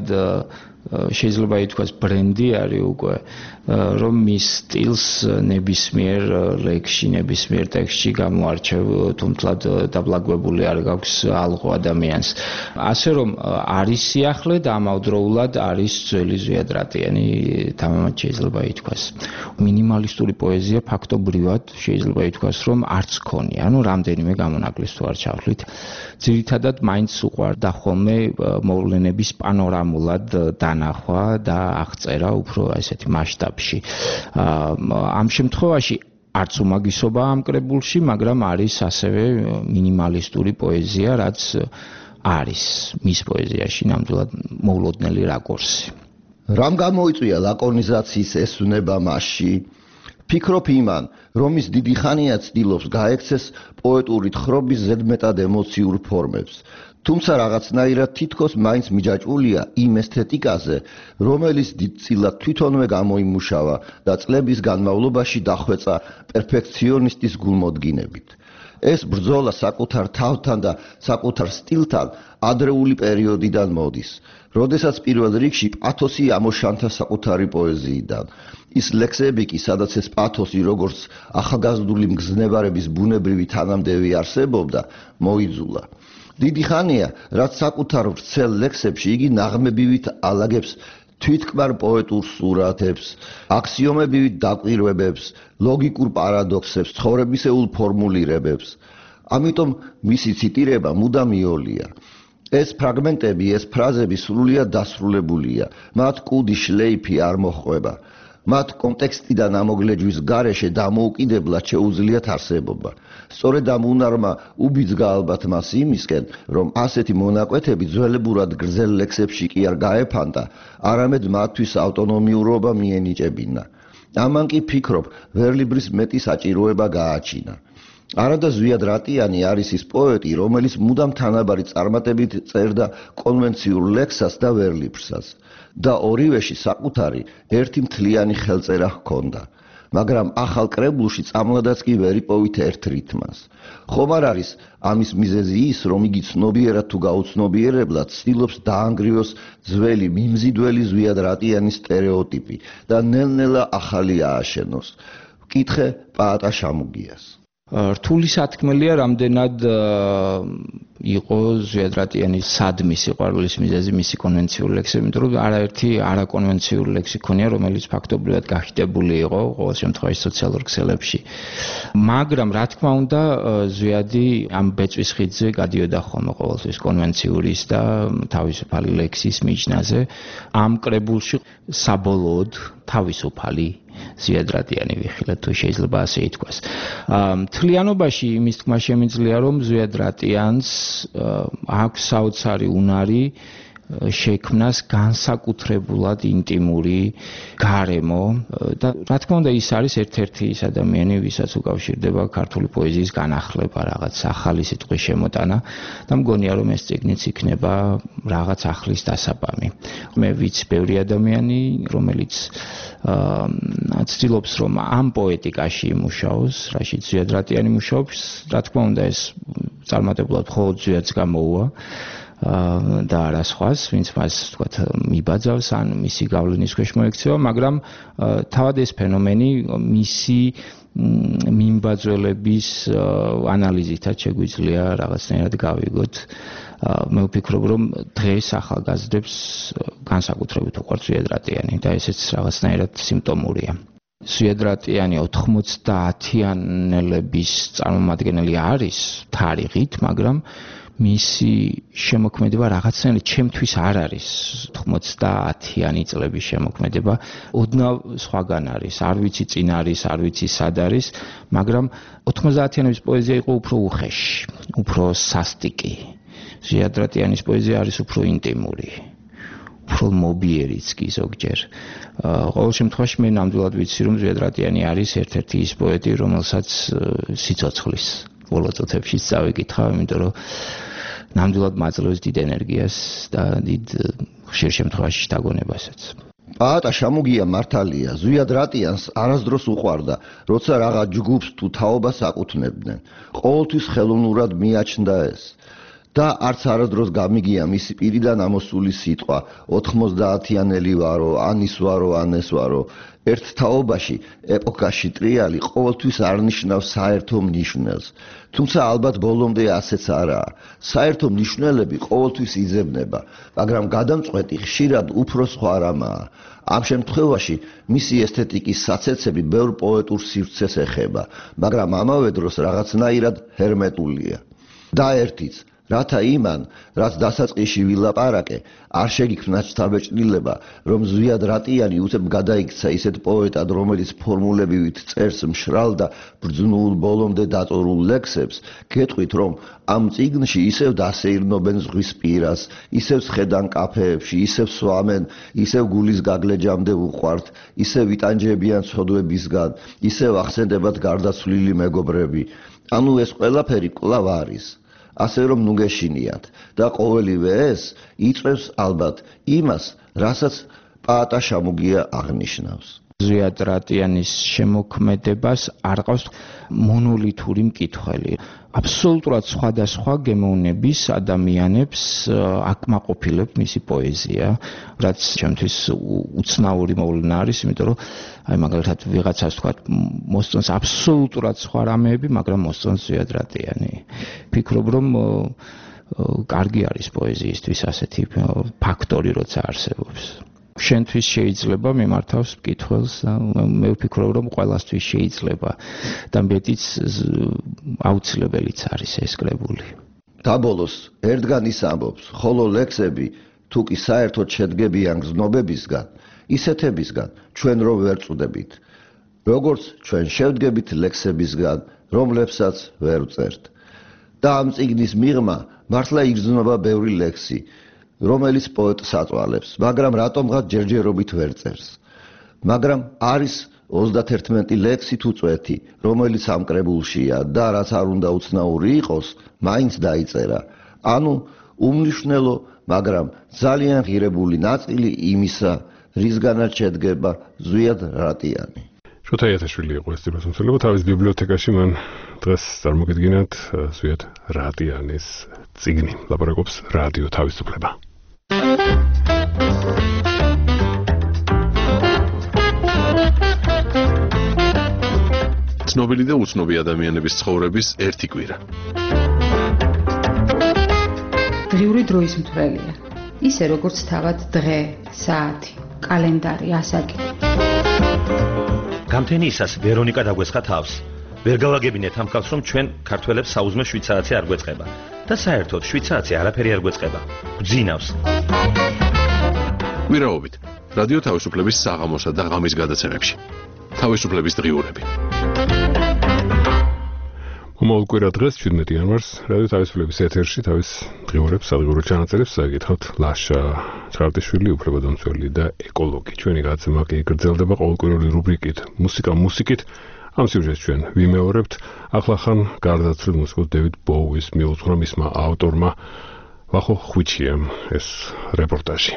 შეიძლება ითქვას ბრენდი არის უკვე, რომ მის სტილს ნებისმიერ ლექსში, ნებისმიერ ტექსტში გამოარჩევ, თუმთლად დაბლაგვებული არ გაქვს ალღო ადამიანს. ასე რომ არის სიახლე და ამავდროულად არის ძველი ზვიად რატიანი, თამამად შეიძლება ითქვას. მინიმალისტური პოეზია ფაქტობრივად შეიძლება ითქვას, რომ არც ქონია, ანუ რამდენიმე გამონაკლის თუ არ ჩავთვლით. ძირითადად მაინც უყვარდა ხოლმე მოვლენების პანორამულად დანახვა და აღწერა უფრო ესეთი მასშტაბში. ამ შემთხვევაში არც უმაგისობა ამ კრებულში, მაგრამ არის ასევე მინიმალისტური პოეზია, რაც არის მის პოეზიაში ნამდვილად მოულოდნელი რაკურსი. რამ გამოიწვია ლაკონიზაციის ესვნება მასში? ფიქრობ იმან, რომ ის დიდი ხანია ცდილობს გაექცეს პოეტური თხრობის ზედმეტად ემოციურ ფორმებს. თუმცა რაღაცნაირად თითქოს მაინც მიჯაჭვულია იმ ესთეტიკაზე, რომელიც დიდწილად თვითონვე გამოიმუშავა და წლების განმავლობაში დახვეწა პერფექციონისტის გულმოდგინებით. ეს ბრძოლა საკუთარ თავთან და საკუთარ სტილთან ადრეული პერიოდიდან მოდის, როდესაც პირველ რიგში პათოსი ამოშანთა საკუთარი პოეზიიდან. ის ლექსები კი, სადაც ეს პათოსი როგორც ახალგაზრდული მგზნებარების ბუნებრივი თანამდევი არსებობდა, მოიძულა. დიდი ხანია, რაც საკუთარ ვრცელ ლექსებში იგი ნაღმებივით ალაგებს თვითკმარ პოეტურ სურათებს, აქსიომებივით დაკვირვებებს, ლოგიკურ პარადოქსებს, ცხოვრებისეულ ფორმულირებებს. ამიტომ მისი ციტირება მუდამ იოლია. ეს ფრაგმენტები, ეს ფრაზები სრულიად დასრულებულია, მათ კუდი შლეიფი არ მოჰყვება. მათ კონტექსტიდან ამოგლეჯვის გარეშე დამოუკიდებლად შეუძლიათ არსებობა. სწორედ ამ უნარმა უბიძგა ალბათ მას იმისკენ, რომ ასეთი მონაკვეთები ძველებურად გრძელ ლექსებში კი არ გაეფანტა, არამედ მათთვის ავტონომიურობა მიენიჭებინა. ამან კი ფიქრობ, ვერლიბრის მეტი საჭიროება გააჩინა. არადა ზვიად რატიანი არის ის პოეტი, რომელიც მუდამ თანაბარი წარმატებით წერდა კონვენციურ ლექსას და ვერლიბრსაც. და ორივეში საკუთარი ერთი მთლიანი ხელწერა ჰქონდა, მაგრამ ახალ კრებულში წამლადაც კი ვერ იპოვით ერთ რითმას. ხომ არ არის ამის მიზეზი ის, რომ იგი ცნობიერად თუ გაუცნობიერებლად ცდილობს დაანგრიოს ძველი მიმზიდველი ზვიად რატიანის სტერეოტიპი და ნელ-ნელა ახალი ააშენოს. ვკითხე პაატა შამუგიას. რთული სათქმელია, რამდენად იყო ზვიად რატიანის სადმი სიყვარულის მიზეზი მისი კონვენციური ლექსები, იმიტომ რომ არაერთი არაკონვენციური ლექსი ქონია, რომელიც ფაქტობრივად გახიდებული იყო ყოველ შემთხვევაში სოციალურ ქსელებში. მაგრამ რა თქმა უნდა, ზვიადი ამ ბეწვის ხიდზე გადიოდა ხოლმე ყოველთვის კონვენციური და თავისუფალი ლექსის მიჯნაზე. ამ კრებულში საბოლოოდ თავისუფალი ზვიად რატიანი ვიხილეთ, თუ შეიძლება ასე ითქვას. მთლიანობაში იმის თქმა შემიძლია, რომ ზვიად რატიანს აქვს საოცარი უნარი შექმნას განსაკუთრებულად ინტიმური გარემო და რა თქმა უნდა ის არის ერთ-ერთი ის ადამიანი, ვისაც უკავშირდება ქართული პოეზიის განახლება, რაღაც ახალი სიტყვის შემოტანა და მგონია რომ ეს წიგნიც იქნება რაღაც ახლის დასაბამი. მე ვიცი ბევრი ადამიანი, რომელიც ცდილობს რომ ამ პოეტიკაში იმუშაოს, რაშიც ზვიად რატიანი მუშაობს, რა თქმა უნდა ეს წარმატებულად მხოლოდ ზვიადს გამოუვა. და არა სხვას, ვინც მას თქვათ მიბაძავს ან მისი გავლენის ქვეშ მოექცევა, მაგრამ თავად ეს ფენომენი მისი მიმბაძველების ანალიზითაც შეგვიძლია რაღაცნაირად გავიგოთ. მე ვფიქრობ, რომ დღეს ახალგაზრდებს განსაკუთრებით უყვართ ზვიად რატიანი და ესეც რაღაცნაირად სიმპტომურია. ზვიად რატიანი 90-იანელების წარმომადგენელი არის თარიღით, მაგრამ მისი შემოქმედება რაღაცნაირად ჩემთვის არ არის 90-იანი წლების შემოქმედება, ოდნავ სხვაგან არის, არ ვიცი წინ არის, არ ვიცი სად არის, მაგრამ 90-იანების პოეზია იყო უფრო უხეში, უფრო სასტიკი. ზვიად რატიანის პოეზია არის უფრო ინტიმური, უფრო მობიერიც კი ზოგჯერ. ყოველ შემთხვევაში მე ნამდვილად ვიცი, რომ ზვიად რატიანი არის ერთ-ერთი ის პოეტი, რომელსაც სიცოცხლის ბოლო წუთებში წავიკითხა, იმიტომ რომ ნამდვილად მაძლევს დიდ ენერგიას და დიდ ხშირ შემთხვევაში შთაგონებასაც. პაატა შამუგია მართალია, ზვიად რატიანს არასდროს უყვარდა, როცა რაღაც ჯგუფს თუ თაობას აკუთვნებდნენ. ყოველთვის ხელოვნურად მიაჩნდა ეს. და არც არასდროს გამიგია მისი პირიდან ამოსული სიტყვა 90-იანელი ვარო, ან ის ვარო, ან ეს ვარო. ერთ თაობაში, ეპოქაში ტრიალი ყოველთვის არნიშნავს საერთო მნიშვნელს. თუმცა ალბათ ბოლომდე ასეც არაა. საერთო მნიშვნელები ყოველთვის იძებნება, მაგრამ გადამწყვეტი ხშირად უფრო სხვა რამაა. ამ შემთხვევაში მისი ესთეტიკის საცეცები ბევრ პოეტურ სივრცეს ეხება, მაგრამ ამავე დროს რაღაცნაირად ჰერმეტულია. და ერთიც რათა იმან, რაც დასაწყისში ვილაპარაკე, არ შეგიქმნა შთაბეჭდილება, რომ ზვიად რატიანი უცებ გადაიქცა ისეთ პოეტად, რომელიც ფორმულებივით წერს მშრალ და ბრძნულ ბოლომდე დაწორულ ლექსებს, გეტყვით, რომ ამ წიგნში ისევ დასეირნობენ ზღვის პირას, ისევ სხედან კაფეებში, ისევ სვამენ, ისევ გულის გაგლეჯამდე უყვართ, ისევ იტანჯებიან ცოდვებისგან, ისევ ახსენდებათ გარდაცვლილი მეგობრები. ანუ ეს ყველაფერი კვლავ არის. ასე რომ ნუ გეშინიათ და ყოველივე ეს იწვევს ალბათ იმას, რასაც პაატა შამუგია აღნიშნავს. ზვიად რატიანის შემოქმედებას არ ყავს მონოლითური მკითხველი. აბსოლუტურად სხვადასხვა გემოვნების ადამიანებს აკმაყოფილებს მისი პოეზია, რაც ჩემთვის უცნაური მოვლენა არის, იმიტომ რომ აი მაგალითად ვიღაცას თქვა მოსწონს აბსოლუტურად სხვა რამეები, მაგრამ მოსწონს ზვიად რატიანი. ფიქრობ რომ კარგი არის პოეზიისთვის ასეთი ფაქტორი როცა არსებობს. შენთვის შეიძლება მიმართავს მკითხველს და მე ვფიქრობ რომ ყველასთვის შეიძლება და მეტიც აუცილებელიც არის ეს კრებული. დაბოლოს ერთგანის ამბობს, ხოლო ლექსები თუ კი საერთოდ შედგებიან გზნობებისგან, ისეთებისგან ჩვენ რო ვერ წვდებით, როგორც ჩვენ შევდგებით ლექსებისგან, რომლებსაც ვერ ვწერთ. და ამ წიგნის მიღმა მართლა იგრძნობა ბევრი ლექსი, რომელიც პოეტს აწვალებს, მაგრამ რატომღაც ჯერჯერობით ვერ წერს. მაგრამ არის 31 ლექსი თუ წვეთი, რომელიც ამ კრებულშია და რაც არ უნდა უცნაური იყოს, მაინც დაიწერა. ანუ უმნიშვნელო, მაგრამ ძალიან ღირებული ნაწილი იმისა, რისგანაც შედგება ზვიად რატიანი. შოთა იათაშვილი იყო ეს წიგნმოსმენელი, თავის ბიბლიოთეკაში მან დღეს წარმოგიდგინათ ზვიად რატიანის წიგნი. ლაპარაკობს რადიო თავისუფლება. ცნობილი და უცნობი ადამიანების ცხოვრების ერთი კვირა. დღიური დროის მთვრელია. ისე როგორც თავად დღე, საათი, კალენდარი, ასაკი. გამთენიისას ვერონიკა დაგვესხა თავს. ვერ გავაგებინეთ ამ ხალხს, რომ ჩვენ ქართველებს საუზმე 7 საათი არ გვეწყება და საერთოდ 7 საათი არაფერი არ გვეწყება. გძინავს. კვირაობით რადიო თავისუფლების საღამოსა და ღამის გადაცემებში. თავისუფლების დღიურები. მომავალ კვირა დღეს 17 იანვარს რადიო თავისუფლების ეთერში თავის დღიურებს სადღურო ჩანაწერებს წაიკითხავთ ლაშა ჩხარტიშვილი, უფლებადამცველი და ეკოლოგი. ჩვენი გადაცემა კი გრძელდება ყოველკვირეული რუბრიკით მუსიკით. ამ სიუჟეტს ჩვენ ვიმეორებთ. ახლახან გარდაცვლილ მუსიკოს დევიდ ბოუის მიუძღვნა მისმა ავტორმა ვახო ხვიჩიამ ეს რეპორტაჟი.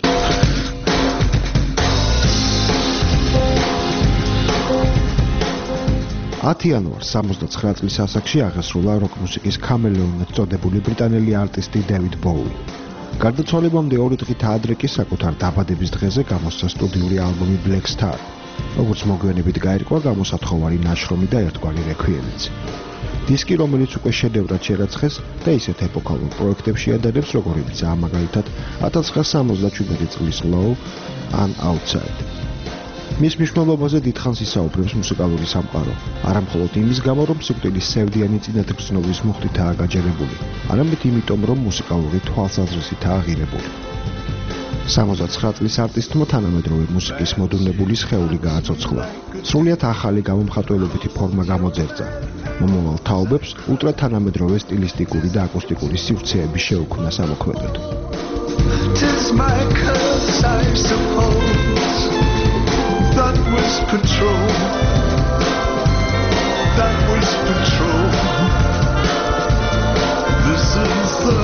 იანვარს 69 წლის ასაკში აღესრულა როკ მუსიკის ქამელეონად წოდებული ბრიტანელი არტისტი დევიდ ბოუი. გარდაცვალებამდე 2 დღით ადრე კი საკუთარ დაბადების დღეზე გამოსცა სტუდიური ალბომი Black Star. როგორც მოგვიანებით გაირკვა, გამოსათხოვარი ნაშრომი და ერთგვარი რექვიემიც. დისკი, რომელიც უკვე შედევრად შერაცხეს და ისეთ ეპოქალურ პროექტებში ადარებს, როგორებიცაა მაგალითად 1977 წლის Low and Outside. მის მნიშვნელობაზე დიდხანს ისაუბრებს მუსიკალური სამყარო, არა მხოლოდ იმის გამო, რომ სიკვდილის სევდიანი წინათგრძნობის მუხტითაა გაჯერებული, არამედ იმიტომ, რომ მუსიკალური თვალსაზრისითაა ღირებული. 69 წლის არტისტმა თანამედროვე მუსიკის მოდუნებული სხეული გააცოცხლა. სრულიად ახალი გამომხატველობითი ფორმა გამოძერწა. მომავალ თაობებს ულტრათანამედროვე სტილისტიკური და აკუსტიკური სივრცეები შეუქმნა სამოქმედოდ. That was patrol. That was patrol. This is the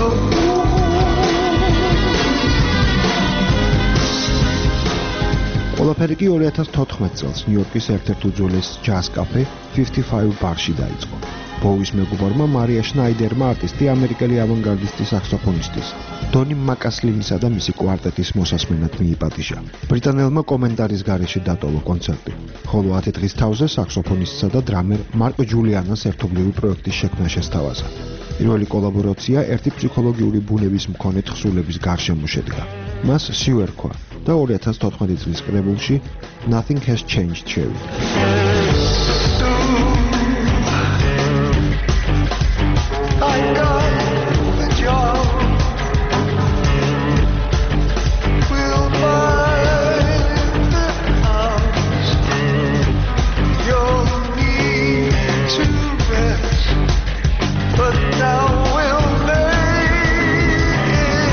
ყველაფერი კი 2014 წელს ნიუ-იორკის ერთ-ერთ უძველეს ჯაზ კაფე 55 ბარში დაიწყო. ბოუის მეგობარმა მარია შნაიდერმა არტისტი ამერიკელი ავანგარდისტი საქსოფონისტის დონი მაკასლინისა და მისი კვარტეტის მოსასმენად მიიპატიჟა. ბრიტანელმა კომენტარის გარეშე დატოვა კონცერტი, ხოლო 10 დღის თავზე საქსოფონისტსა და დრამერ მარკ ჯულიანას ერთობლივი პროექტის შექმნა შესთავაზა. პირველი კოლაბორაცია ერთი ფსიქოლოგიური ბუნების მქონე თხზულების გარშემო შედგა. მას სიუ ერქვა და 2014 წლის კრებულში Nothing Has Changed შევიდა. I got the job. We'll buy the house. You'll need to rest, but now we'll make it.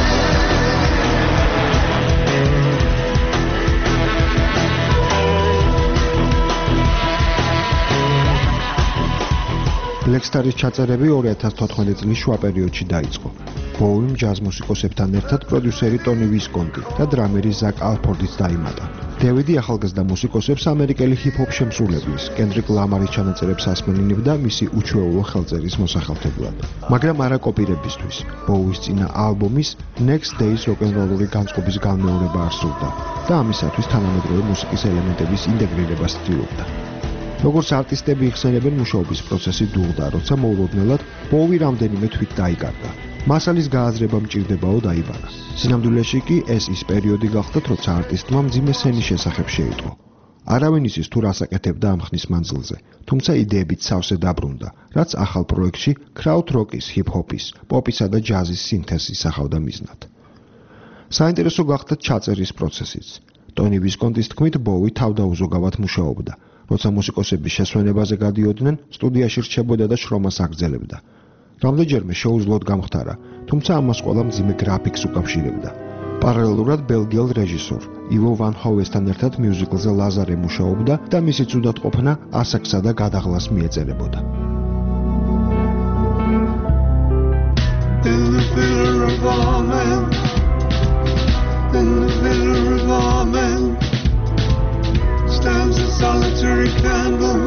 Black Star-ის ჩაწერები 2014 წლის შუა პერიოდში დაიწყო. ბოუიმ ჯაზ მუსიკოსებთან ერთად პროდიუსერი ტონი ვისკონტი და დრამერი ზაკ ალფორდიც დაიმატა. დევიდი ახალგაზრდა მუსიკოსებს ამერიკელი ჰიპ-ჰოპ შემსრულებლის კენდრიკ ლამარის ჩანაწერებს ასმენინებდა მისი უჩვეულო ხელწერის მოსახელთებლად. მაგრამ არა კოპირებისთვის. ბოუის წინა ალბომის Next Days როკ-ენ-როლური განწყობის განმეორება არ სურდა და ამისათვის თანამედროვე მუსიკის ელემენტების ინტეგრირებას ცდილობდა. როგორც არტისტები იხსენებენ, მუშაობის პროცესი დუღდა, როცა მოულოდნელად ბოუი რამდენიმე თვით დაიკარგა. მასალის გააზრება მჭირდებაო დაიბანა. სინამდვილეში კი ეს ის პერიოდი გახდა, როცა არტისტმა მძიმე სცენის შესახებ შეიტყო. არავინ იცის თუ რას აკეთებდა ამ ხნის მანძილზე, თუმცა იდეებით სავსე დაბრუნდა, რაც ახალ პროექტში კრაუდ როკის, ჰიპ-ჰოპის, პოპისა და ჯაზის სინთეზს ისახავდა მიზნად. საინტერესო გახდა ჩაწერის პროცესიც. ტონი ვისკონტის თქმით, ბოუი თავდაუზოგავად მუშაობდა. როცა მუსიკოსების შესვენებაზე გადიოდნენ, სტუდიაში რჩებოდა და შრომას აგრძელებდა. რამდენჯერმე შეუძლოდ გამხდარა, თუმცა ამას ყველა მძიმე გრაფიკს უკავშირებდა. პარალელურად ბელგიელ რეჟისორ ივო ვან ჰოვესთან ერთად მიუზიკლზე ლაზარე მუშაობდა და მისი ცუდად ყოფნა ასაკსა და გადაღლას მიეწერებოდა. Stands a solitary candle.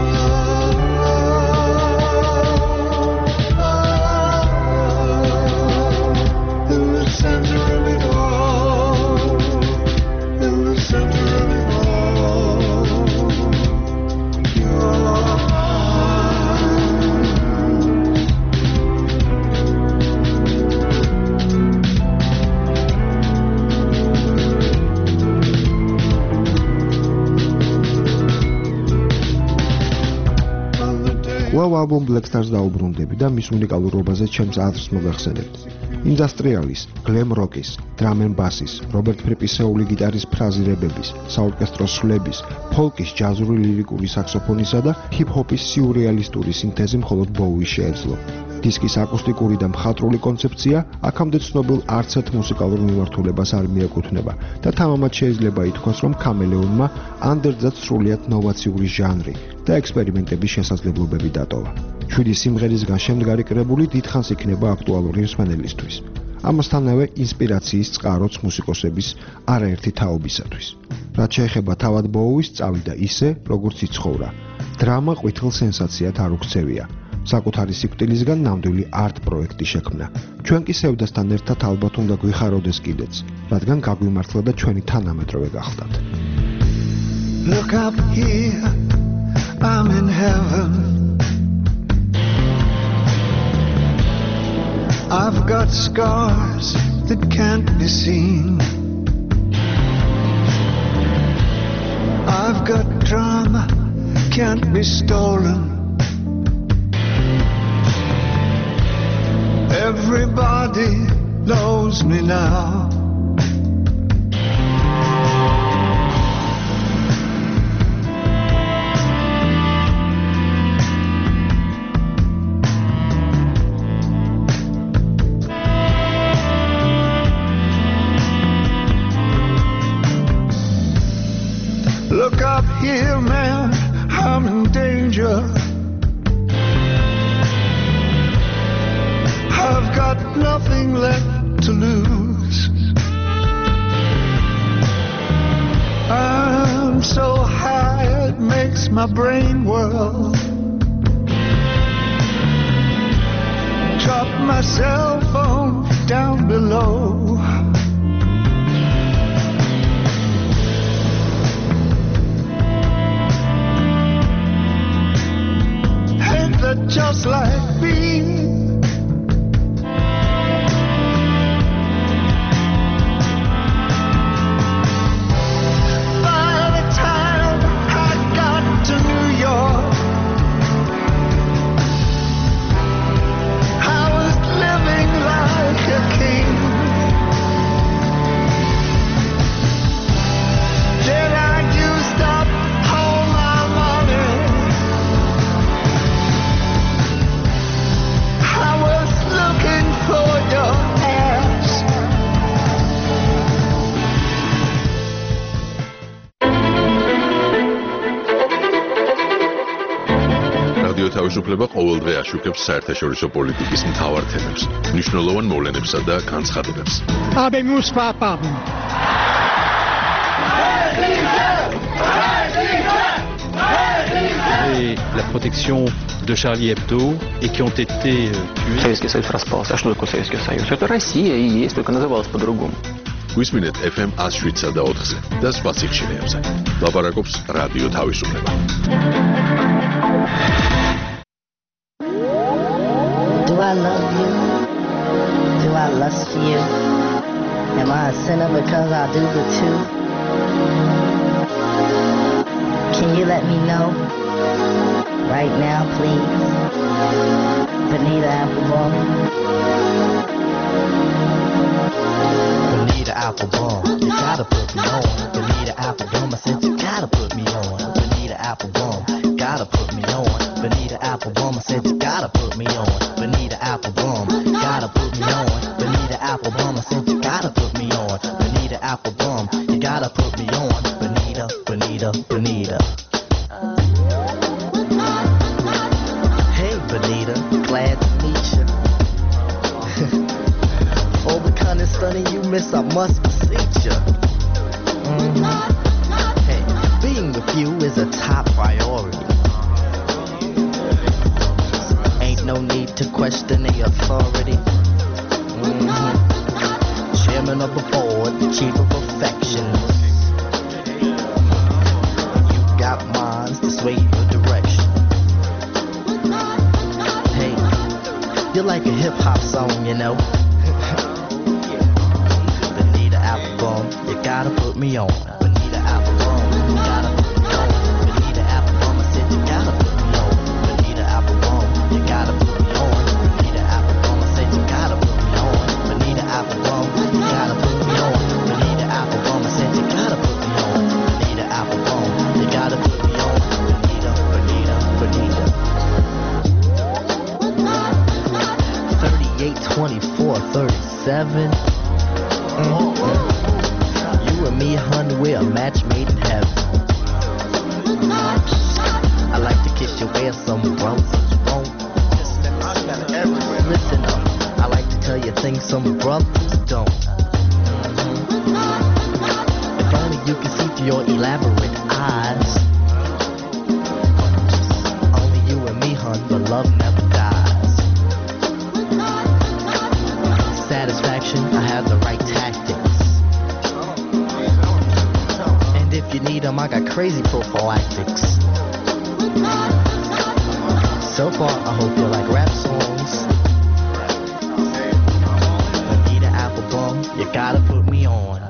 In the center of it all. In the center of it all. Your კვლავ ალბომ Black Stars დაუბრუნდები და მის უნიკალურობაზე ჩემს აზრს მოგახსენებთ. ინდუსტრიალის, გლემ როკის, დრამ ენ ბასის, რობერტ ფრიპისეული გიტარის ფრაზირებების, საორკესტრო სვლების, ფოლკის, ჯაზური ლირიკური საქსოფონისა და ჰიპ-ჰოპის სიურეალისტური სინთეზი მხოლოდ ბოუი შეეძლო. დისკის აკუსტიკური და მხატვრული კონცეფცია აქამდე ცნობილ არცერთ მუსიკალურ მიმართულებას არ მიეკუთვნება და თამამად შეიძლება ითქვას, რომ ქამელეონმა ანდერძად სრულიად ნოვაციური ჟანრი და ექსპერიმენტების შესაძლებლობები დატოვა. 7 სიმღერისგან შემდგარი კრებული დიდხანს იქნება აქტუალური მსმენელისთვის. ამასთანავე ინსპირაციის წყაროც მუსიკოსების არაერთი თაობისათვის. რაც შეეხება თავად ბოუის, წავიდა ისე, როგორც იცხოვრა. დრამა ყვითელ სენსაციად არ უქცევია. საკუთარი სიკვდილისგან ნამდვილი არტ პროექტი შექმნა. ჩვენ კი სევდასთან ერთად ალბათ უნდა გვიხაროდეს კიდეც, რადგან გაგვიმართლა და ჩვენი თანამედროვე გახდათ. Look up here, I'm in heaven. I've got scars that can't be seen. I've got drama, can't be stolen. Everybody knows me now. Look up here, man, I'm in danger. I've got nothing left to lose. I'm so high it makes my brain whirl. Drop my cell phone down below. Ain't that just like me? თავისუფლება ყოველდღე აშუქებს საერთაშორისო პოლიტიკის მთავარ თემებს, მნიშვნელოვან მოვლენებსა და განცხადებებს. Et la protection de Charlie Hebdo et qui ont été tués. Советский Союз распался. А что такое Советский Союз? Это Россия и есть, только называлась по-другому. გვისმინეთ FM 107.4-ზე და სხვა სიხშირეებზე. ლაპარაკობს რადიო თავისუფლება. Do I love you? Do I lust for you? Am I a sinner because I do the two? Can you let me know? Right now, please. Bonita Applebum. Bonita Applebum, you gotta put me on. Bonita Applebum, I said you gotta put me on. Bonita Applebum, gotta put me on. Bonita Applebum, I said you gotta put me on. Bonita Applebum, gotta put me on. Bonita Applebum, I said you gotta put me on. Bonita Applebum, you gotta put me on. Bonita, Bonita, Bonita. Hey Bonita, glad to meet you. All the kind of stunning you miss, I must beseech you. Hey, being with you is a top priority. Ain't no need to question the authority. Chairman of the board, chief of affections. You got minds to sway your direction. Hey, you're like a hip-hop song, you know. Bonita Applebum, you gotta put me on. Bonita Applebum, you gotta put me on. Bonita Applebum, I said you gotta put me on. Bonita Applebum, you gotta put me on. Bonita Applebum, I said you gotta put me on. Bonita Applebum, you gotta put me on. Bonita Applebum, I said you gotta put me on. Bonita Applebum, you gotta put me on. Bonita, Bonita, Bonita. 38, 24, 37. You and me, hun, we're a match made in heaven. I like to kiss you where some brothers won't. Listen up, I like to tell you things some brothers don't. If only you can see through your elaborate eyes. Only you and me, hun, but love never dies. Satisfaction, I have the right tactics. And if you need them, I got crazy prophylactics. So far, I hope you like rap songs. Bonita Applebum, you gotta put me on.